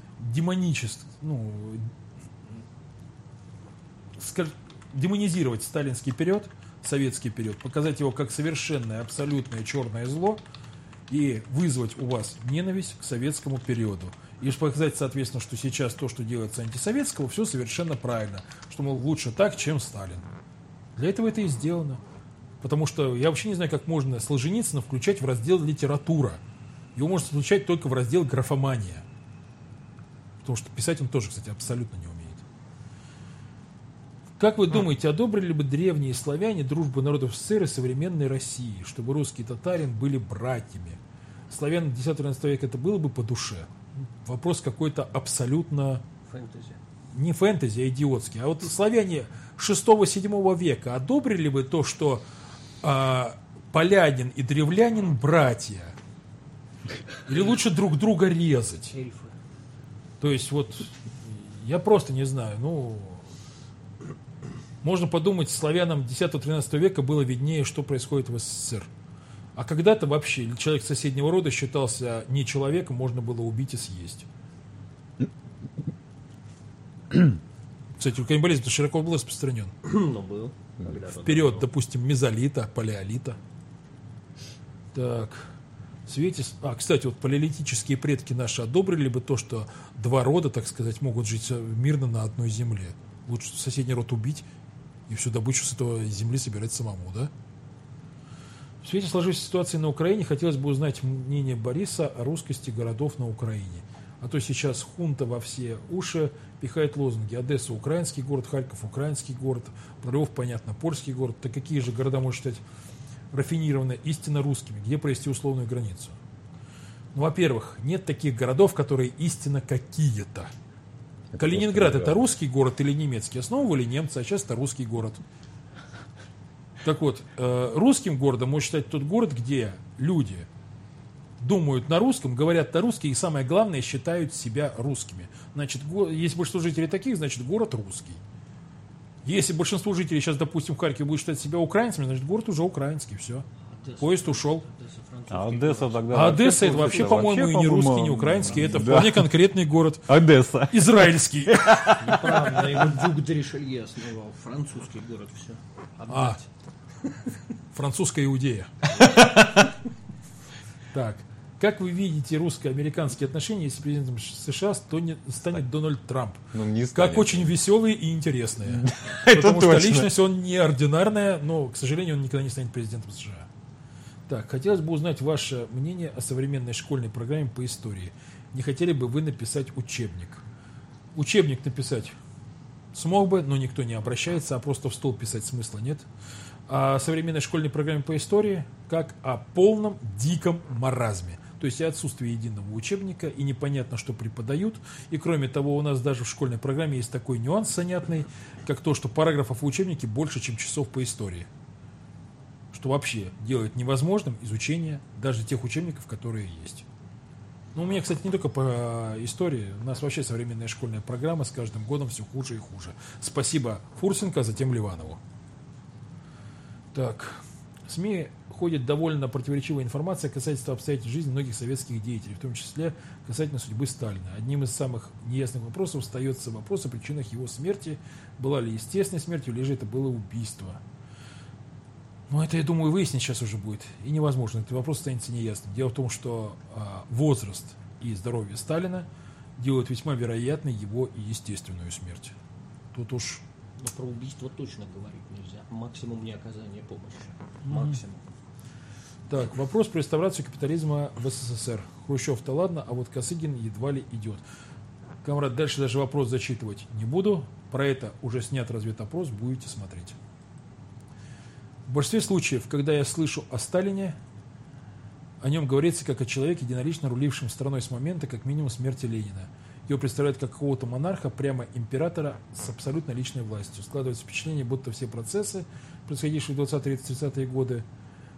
демонизировать сталинский период, советский период, показать его как совершенное, абсолютное черное зло и вызвать у вас ненависть к советскому периоду. И показать, соответственно, что сейчас то, что делается антисоветского, все совершенно правильно. Что, мол, лучше так, чем Сталин. Для этого это и сделано. Потому что я вообще не знаю, как можно Солженицына включать в раздел «Литература». Его можно включать только в раздел «Графомания». Потому что писать он тоже, кстати, абсолютно не умеет. Как вы думаете, одобрили бы древние славяне дружбу народов СССР и современной России, чтобы русский и татарин были братьями? Славянам 10-11 века это было бы по душе? Вопрос какой-то абсолютно... Фэнтези. Не фэнтези, а идиотский. А вот славяне 6-7 века одобрили бы то, что полянин и древлянин братья? Или лучше друг друга резать? Эльфы. То есть вот я просто не знаю. Можно подумать, славянам 10-13 века было виднее, что происходит в СССР. А когда-то вообще человек соседнего рода считался не человеком, можно было убить и съесть. Кстати, каннибализм широко был распространен. Но был. Вперед, допустим, мезолита, палеолита. Так. Кстати, вот палеолитические предки наши одобрили бы то, что два рода, так сказать, могут жить мирно на одной земле. Лучше соседний род убить и всю добычу с этого земли собирать самому, да? В свете сложившейся ситуации на Украине хотелось бы узнать мнение Бориса о русскости городов на Украине. А то сейчас хунта во все уши пихает лозунги. Одесса – украинский город, Харьков – украинский город, Львов, понятно, польский город. Так какие же города можно считать рафинированно истинно русскими? Где провести условную границу? Во-первых, нет таких городов, которые истинно какие-то. Калининград – это русский город или немецкий? Основывали немцы, а сейчас это русский город. Так вот, русским городом можно считать тот город, где люди думают на русском, говорят на-русски и, самое главное, считают себя русскими. Значит, если большинство жителей таких, значит, город русский. Если большинство жителей сейчас, допустим, в Харькове будет считать себя украинцами, значит, город уже украинский, все. Поезд ушел. Одесса тогда... Одесса это вообще, по-моему, и не русский, не украинский, это вполне конкретный город. Одесса. Израильский. Неправда, его Дюк де Ришелье основал. Французский город, все. Французская Иудея. Так. Как вы видите русско-американские отношения, если президентом США станет Дональд Трамп? Не станет. Как очень веселые и интересные. Потому что личность он неординарная, но, к сожалению, он никогда не станет президентом США. Так, хотелось бы узнать ваше мнение о современной школьной программе по истории. Не хотели бы вы написать учебник? Учебник написать смог бы, но никто не обращается, а просто в стол писать смысла нет. О современной школьной программе по истории как о полном диком маразме. То есть и отсутствие единого учебника, и непонятно, что преподают. И кроме того, у нас даже в школьной программе есть такой нюанс занятный, как то, что параграфов в учебнике больше, чем часов по истории. Что вообще делает невозможным изучение даже тех учебников, которые есть. Ну, у меня, кстати, не только по истории. У нас вообще современная школьная программа с каждым годом все хуже и хуже. Спасибо Фурсенко, а затем Ливанову. Так, в СМИ ходит довольно противоречивая информация касательно обстоятельств жизни многих советских деятелей, в том числе касательно судьбы Сталина. Одним из самых неясных вопросов остается вопрос о причинах его смерти. Была ли естественной смертью, или же это было убийство? Ну, это, я думаю, выяснить сейчас уже будет. И невозможно. Этот вопрос останется неясным. Дело в том, что возраст и здоровье Сталина делают весьма вероятной его и естественную смерть. Тут уж... Но про убийство точно говорить нельзя. Максимум не оказание помощи. Максимум. Так, вопрос про реставрацию капитализма в СССР. Хрущев-то ладно, а вот Косыгин едва ли идет. Камрад, дальше даже вопрос зачитывать не буду. Про это уже снят разведопрос, будете смотреть. В большинстве случаев, когда я слышу о Сталине, о нем говорится как о человеке, единолично рулившем страной с момента, как минимум, смерти Ленина. Его представляют как какого-то монарха, прямо императора с абсолютно личной властью. Складывается впечатление, будто все процессы, происходившие в 20-30-30-е годы,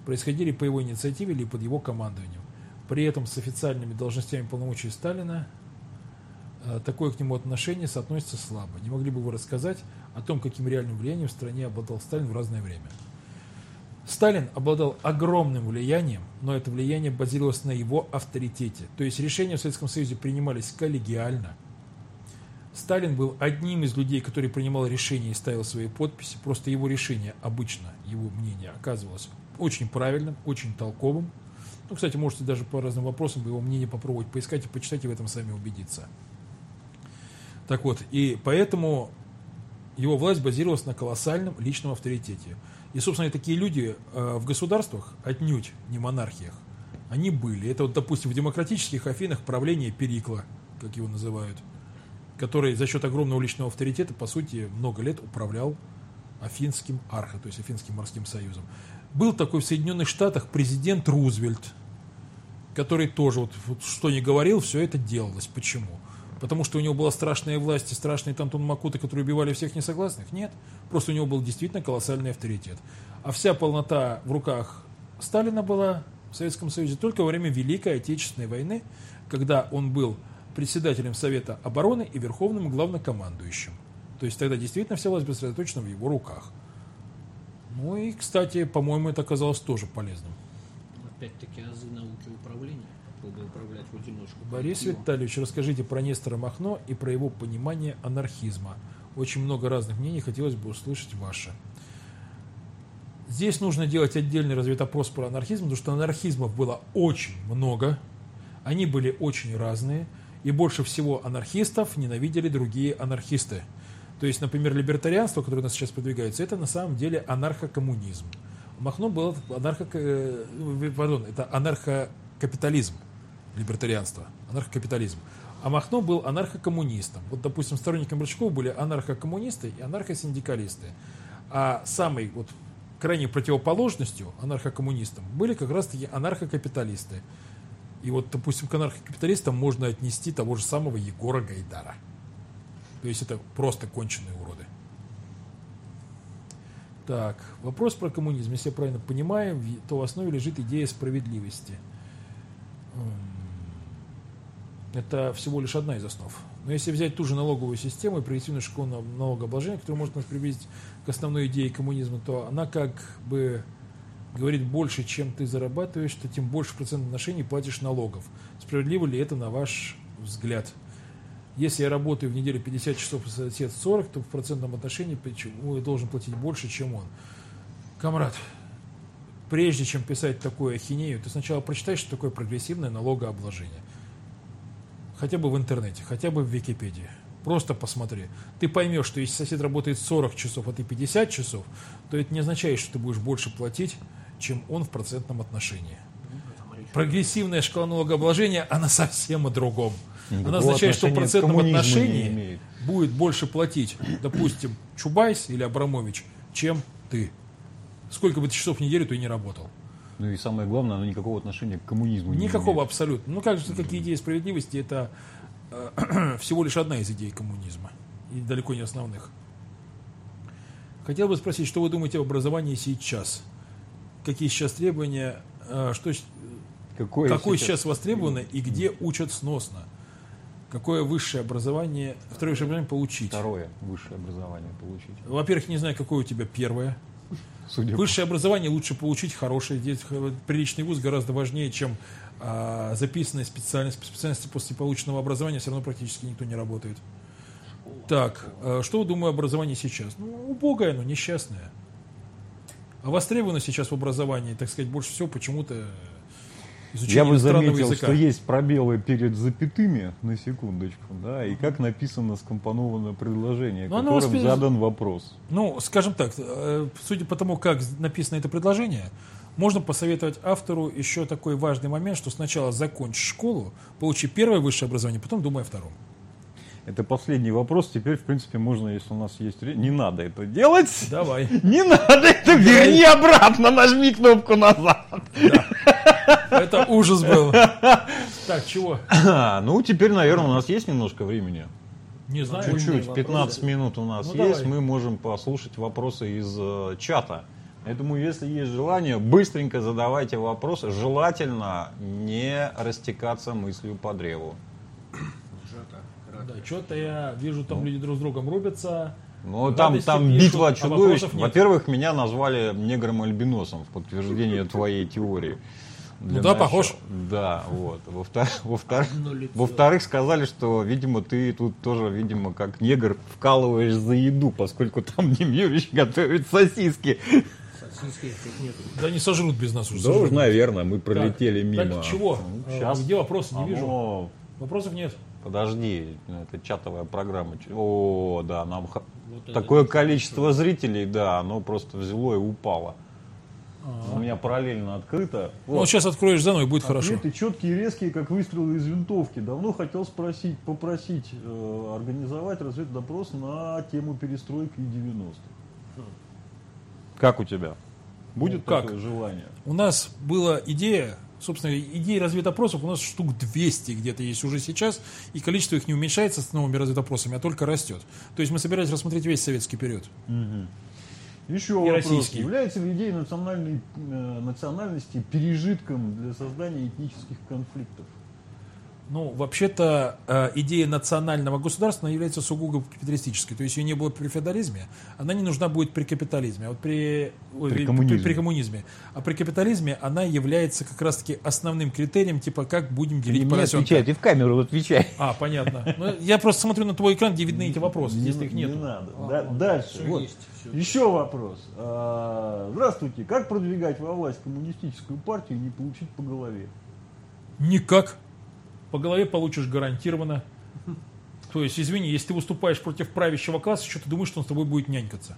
происходили по его инициативе или под его командованием. При этом с официальными должностями полномочий Сталина такое к нему отношение соотносится слабо. Не могли бы вы рассказать о том, каким реальным влиянием в стране обладал Сталин в разное время? Сталин обладал огромным влиянием, но это влияние базировалось на его авторитете. То есть решения в Советском Союзе принимались коллегиально. Сталин был одним из людей, который принимал решения и ставил свои подписи. Просто его решение, обычно его мнение, оказывалось очень правильным, очень толковым. Ну, кстати, можете даже по разным вопросам его мнение попробовать поискать и почитать, и в этом сами убедиться. Так вот, и поэтому его власть базировалась на колоссальном личном авторитете. И, собственно, такие люди в государствах, отнюдь не монархиях, они были. Это вот, допустим, в демократических Афинах правление Перикла, как его называют, который за счет огромного личного авторитета, по сути, много лет управлял Афинским архо, то есть Афинским морским союзом. Был такой в Соединенных Штатах президент Рузвельт, который тоже, вот что ни говорил, все это делалось. Почему? Потому что у него была страшная власть и страшные Тантун Макуты, которые убивали всех несогласных? Нет. Просто у него был действительно колоссальный авторитет. А вся полнота в руках Сталина была в Советском Союзе только во время Великой Отечественной войны, когда он был председателем Совета обороны и верховным главнокомандующим. То есть тогда действительно вся власть была сосредоточена в его руках. Ну и, кстати, по-моему, это оказалось тоже полезным. Опять-таки азы науки управления. Попробуй управлять в одиночку. Борис Витальевич, расскажите про Нестора Махно и про его понимание анархизма. Очень много разных мнений, хотелось бы услышать ваше. Здесь нужно делать отдельный разведопрос про анархизм, потому что анархизмов было очень много, они были очень разные, и больше всего анархистов ненавидели другие анархисты. То есть, например, либертарианство, которое у нас сейчас продвигается, это на самом деле анархокоммунизм. Махно был это анархокапитализм, либертарианство, анархокапитализм. А Махно был анархокоммунистом. Вот, допустим, сторонниками Горчакова были анархокоммунисты и анархосиндикалисты. А самой вот крайней противоположностью анархокоммунистам были как раз-таки анархокапиталисты. И вот, допустим, к анархокапиталистам можно отнести того же самого Егора Гайдара. То есть это просто конченые уроды. Так, вопрос про коммунизм. Если я правильно понимаю, то в основе лежит идея справедливости. Это всего лишь одна из основ. Но если взять ту же налоговую систему и прогрессивную школу налогообложения, которую можно приблизить к основной идее коммунизма, то она как бы говорит, больше, чем ты зарабатываешь, то тем больше процентных отношений платишь налогов. Справедливо ли это на ваш взгляд? Если я работаю в неделю 50 часов, а сосед 40, то в процентном отношении почему я должен платить больше, чем он? Камрад, прежде чем писать такую ахинею, ты сначала прочитай, что такое прогрессивное налогообложение. Хотя бы в интернете, хотя бы в Википедии. Просто посмотри. Ты поймешь, что если сосед работает 40 часов, а ты 50 часов, то это не означает, что ты будешь больше платить, чем он в процентном отношении. Прогрессивная шкала налогообложения, она совсем о другом. Она означает, что в процентном отношении будет больше платить, допустим, Чубайс или Абрамович, чем ты. Сколько бы ты часов в неделю ты не работал. Ну и самое главное, оно никакого отношения к коммунизму не имеет. Никакого абсолютно. Ну как же, какие идеи справедливости, это всего лишь одна из идей коммунизма. И далеко не основных. Хотел бы спросить, что вы думаете об образовании сейчас? Какие сейчас требования, какое сейчас востребовано и где учат сносно? Какое высшее образование, второе высшее образование получить? Второе высшее образование получить. Во-первых, не знаю, какое у тебя первое. Высшее образование лучше получить хорошее. Здесь приличный вуз гораздо важнее, чем записанная специальность. По специальности после полученного образования все равно практически никто не работает. Так, что вы думаете об образовании сейчас? Ну, убогое, но несчастное. А востребовано сейчас в образовании, так сказать, больше всего почему-то изучение Я бы иностранного заметил, языка. что есть пробелы перед запятыми, на секундочку, да, и как написано, скомпоновано предложение, которым задан вопрос. Ну, скажем так, судя по тому, как написано это предложение, можно посоветовать автору еще такой важный момент, что сначала закончи школу, получи первое высшее образование, потом думай о втором. Это последний вопрос. Теперь, в принципе, можно, если у нас есть время. Не надо это делать. Давай. Не надо это. Верни обратно. Нажми кнопку назад. Да. Это ужас был. Так, чего? Ну, теперь, наверное, у нас есть немножко времени. Не знаю. Чуть-чуть. 15 минут у нас Ну, есть. давай. Мы можем послушать вопросы из чата. Поэтому, если есть желание, быстренько задавайте вопросы. Желательно не растекаться мыслью по древу. Да, что-то я вижу, там люди друг с другом рубятся. Ну, там Гадости пишут, битва а чудовищ. вопросов нет. Во-первых, меня назвали негром-альбиносом в подтверждение твоей теории. Для да, начала. похож. Да, вот. Во-вторых, сказали, что, видимо, ты тут тоже, видимо, как негр вкалываешь за еду, поскольку там Дим Юрьевич готовит сосиски. Сосиски их нету. Да не сожрут без нас уже. Да уж, сожрут. наверное, мы пролетели Так, мимо. Так чего? Сейчас. Где вопросы? Не вижу. Оно- Вопросов нет. Подожди, это чатовая программа. О, да, нам Вот это такое количество зрителей, да, оно просто взяло и упало. У меня параллельно открыто. Ну, вот сейчас откроешь заново и будет хорошо. Ответы четкие, резкие, как выстрелы из винтовки. Давно хотел попросить организовать разведдопрос на тему перестройки и 90-х. Как у тебя? Будет как? такое желание? У нас была идея, собственно, идей разведопросов у нас штук 200 где-то есть уже сейчас, и количество их не уменьшается с новыми разведопросами, а только растет. То есть мы собирались рассмотреть весь советский период. Еще И вопрос. российский. Является ли идея национальности пережитком для создания этнических конфликтов? Ну, вообще-то, идея национального государства она является сугубо капиталистической. То есть ее не было при феодализме, она не нужна будет при капитализме. А вот при коммунизме. при коммунизме. А при капитализме она является как раз-таки основным критерием, типа, как будем делить поросенка. ты в камеру отвечай. А, понятно. Ну, я просто смотрю на твой экран, где видны эти вопросы. Здесь их нет. Не надо. Дальше. Всё Вот. есть, всё. Еще вопрос. Здравствуйте. Как продвигать во власть коммунистическую партию и не получить по голове? Никак. По голове получишь гарантированно. То есть, извини, если ты выступаешь против правящего класса, что ты думаешь, что он с тобой будет нянькаться?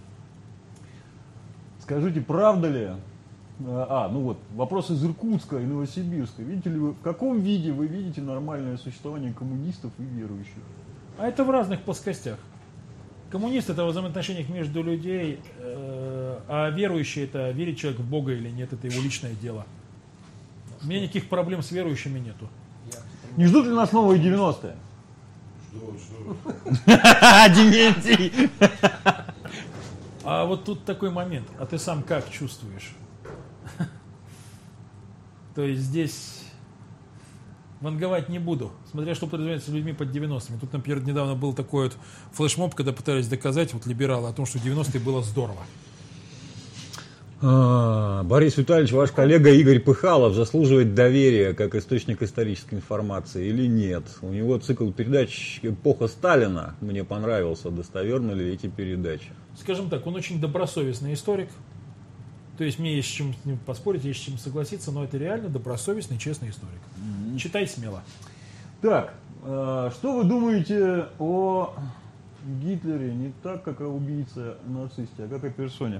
Скажите, правда ли? Ну вот, вопрос из Иркутска и Новосибирска. Видите ли вы, в каком виде вы видите нормальное существование коммунистов и верующих? А это в разных плоскостях. Коммунист — это в взаимоотношениях между людей, а верующий — это верит человек в Бога или нет, это его личное дело. У меня никаких проблем с верующими нету. Не ждут ли нас новые 90-е? Жду. Дементий! А вот тут такой момент. А ты сам как чувствуешь? То есть здесь ванговать не буду. Смотря что подразумевается людьми под 90-ми. Тут, например, недавно был такой вот флешмоб, когда пытались доказать, вот либералы, о том, что 90-е было здорово. Борис Витальевич, ваш коллега Игорь Пыхалов заслуживает доверия как источник исторической информации или нет? У него цикл передач «Эпоха Сталина» мне понравился. Достоверны ли эти передачи? Скажем так, он очень добросовестный историк. То есть мне есть с чем с ним поспорить, есть с чем согласиться, но это реально добросовестный, честный историк. Читай смело. Так, что вы думаете о Гитлере не так, как о убийце-нацисте, а как о персоне?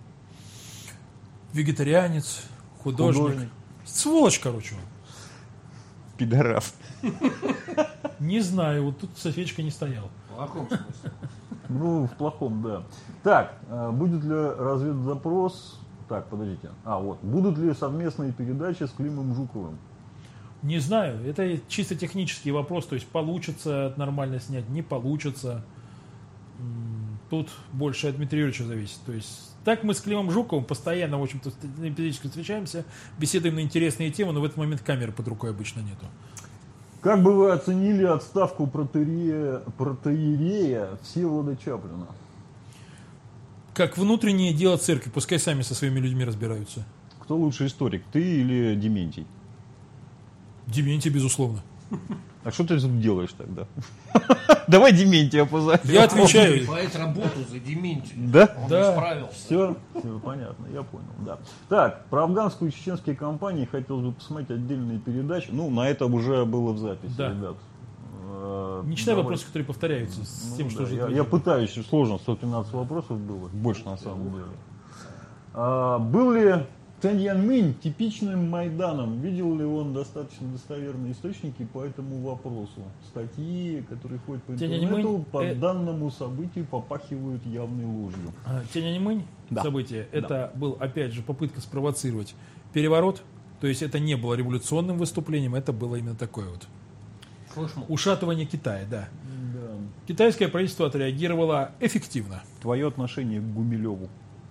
Вегетарианец, художник. Сволочь, короче. Он. Пидорас. Не знаю, вот тут Софечка не стоял. В каком смысле? Ну, в плохом, да. Так, будет ли разведзапрос... Так, подождите. Вот. Будут ли совместные передачи с Климом Жуковым? Не знаю, это чисто технический вопрос, то есть получится нормально снять, не получится. Тут больше от Дмитрия Юрьевича зависит. То есть так мы с Климом Жуковым постоянно, в общем-то, периодически встречаемся, беседуем на интересные темы, но в этот момент камеры под рукой обычно нету. Как бы вы оценили отставку протоиерея Всеволода Чаплина? Как внутреннее дело церкви, пускай сами со своими людьми разбираются. Кто лучший историк, ты или Дементий? Дементий, безусловно. А что ты тут делаешь тогда? Давай Дементия позовем. Я отвечаю. Покупает работу за Дементия. Да? Он Да. справился. Все понятно, я понял, да. Так, про афганскую и чеченские кампании хотелось бы посмотреть отдельные передачи. Ну, на это уже было в записи, Да. ребят. Не читай Давай. вопросы, которые повторяются с тем, что Да, уже... я пытаюсь, сложно, 113 вопросов было, больше на самом деле. Был ли Тяньаньмэнь типичным Майданом? Видел ли он достаточно достоверные источники по этому вопросу? Статьи, которые ходят по интернету, по данному событию попахивают явной ложью. Тяньаньмэнь Да. событие, это был, опять же, попытка спровоцировать переворот. То есть это не было революционным выступлением, это было именно такое вот Флешмоб. ушатывание Китая, да. Да. Китайское правительство отреагировало эффективно. Твое отношение к Гумилеву?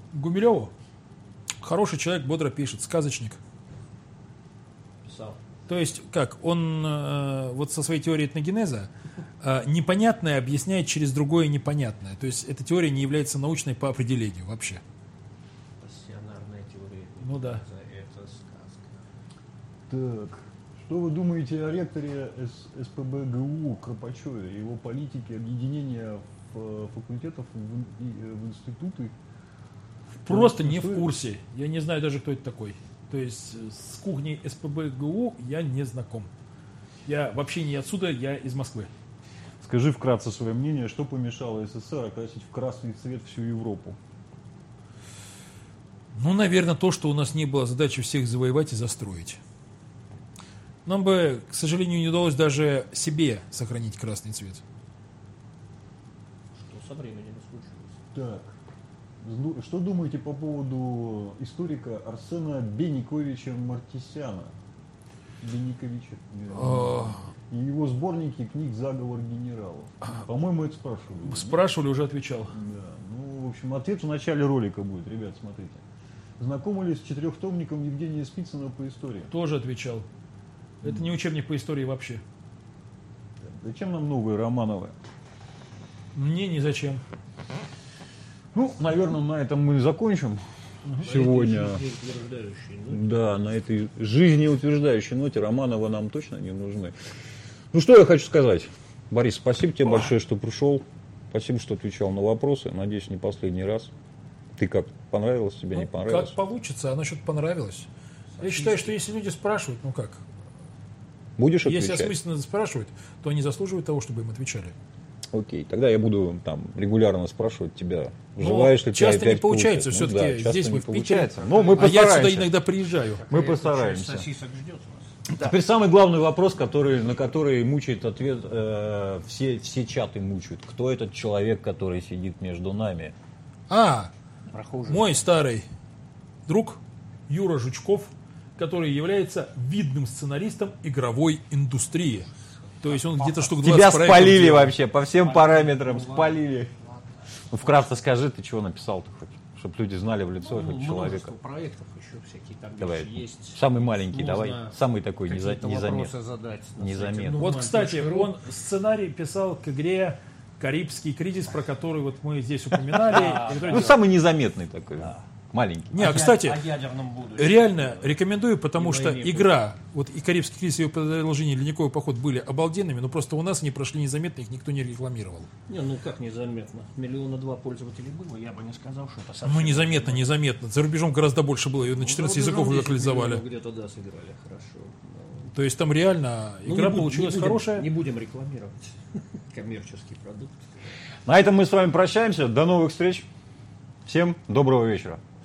Гумилеву? Хороший человек, бодро пишет, сказочник. Писал. То есть, как, он вот со своей теорией этногенеза непонятное объясняет через другое непонятное. То есть, эта теория не является научной по определению вообще. Пассионарная теория. Ну да. Это сказка. Так, что вы думаете о ректоре СПбГУ Кропачеве, его политике объединения факультетов в институты? Просто не в курсе. Я не знаю даже, кто это такой. То есть с кухней СПбГУ я не знаком. Я вообще не отсюда, я из Москвы. Скажи вкратце свое мнение, что помешало СССР окрасить в красный цвет всю Европу? Ну, наверное, то, что у нас не было задачи всех завоевать и застроить. Нам бы, к сожалению, не удалось даже себе сохранить красный цвет. Что со временем случилось. Так, что думаете по поводу историка Арсена Бениковича Мартисяна? Бениковича. И его сборники книг «Заговор генералов». По-моему, это спрашивали. Спрашивали, уже отвечал. Да. Ну, в общем, ответ в начале ролика будет. Ребят, смотрите. Знакомы ли с четырехтомником Евгения Спицына по истории? Тоже отвечал. Это не учебник по истории вообще. Зачем нам новые Романовы? Мне ни зачем. Ну, наверное, на этом мы закончим сегодня. Жизнеутверждающий, ну, Да, на этой жизнеутверждающей ноте Романовы нам точно не нужны. Ну, что я хочу сказать. Борис, спасибо тебе большое, что пришел. Спасибо, что отвечал на вопросы. Надеюсь, не последний раз. Ты как? Понравилось тебе, не понравилось? Как получится, а насчет понравилось. Я считаю, что если люди спрашивают, ну как, Будешь если отвечать? осмысленно спрашивают, то они заслуживают того, чтобы им отвечали. Окей, тогда я буду там регулярно спрашивать тебя, Но желаешь ли ты часто не опять получается, кушать? Ну все-таки да, часто здесь не мы в Питере, получается. Но мы а я постараемся. сюда иногда приезжаю. Мы часть постараемся. сосисок ждет вас. Теперь самый главный вопрос, на который мучает ответ, все чаты мучают. Кто этот человек, который сидит между нами? Прохожий. Мой старый друг Юра Жучков, который является видным сценаристом игровой индустрии. То есть он где-то штук 20 Тебя проектов спалили делал. вообще, по всем параметрам спалили. Ну, вкратце скажи, ты чего написал-то хоть, чтобы люди знали в лицо хоть человека. Множество проектов еще всякие там Давай, еще есть. самый маленький, Можно давай, самый такой какие-то незаметный. вопросы задать на Незаметно. сайте Вот, кстати, Numan.ru. он сценарий писал к игре «Карибский кризис», про который вот мы здесь упоминали. И который Ну, делал. самый незаметный такой, маленький. Не, а, кстати, О ядерном будущем. реально рекомендую, потому И что войне игра, вот и «Карибский кризис», и его продолжение «Ледниковый поход» были обалденными, но просто у нас они прошли незаметно, их никто не рекламировал. Не, ну как незаметно. 1,2 миллиона пользователей было, я бы не сказал, что это совсем... Ну, незаметно, незаметно. За рубежом гораздо больше было, ее на 14 языков локализовали. Где-то, да, сыграли, хорошо. То есть там реально Ну, игра не будем- получилась не будем- хорошая. Не будем рекламировать коммерческий продукт. На этом мы с вами прощаемся. До новых встреч. Всем доброго вечера.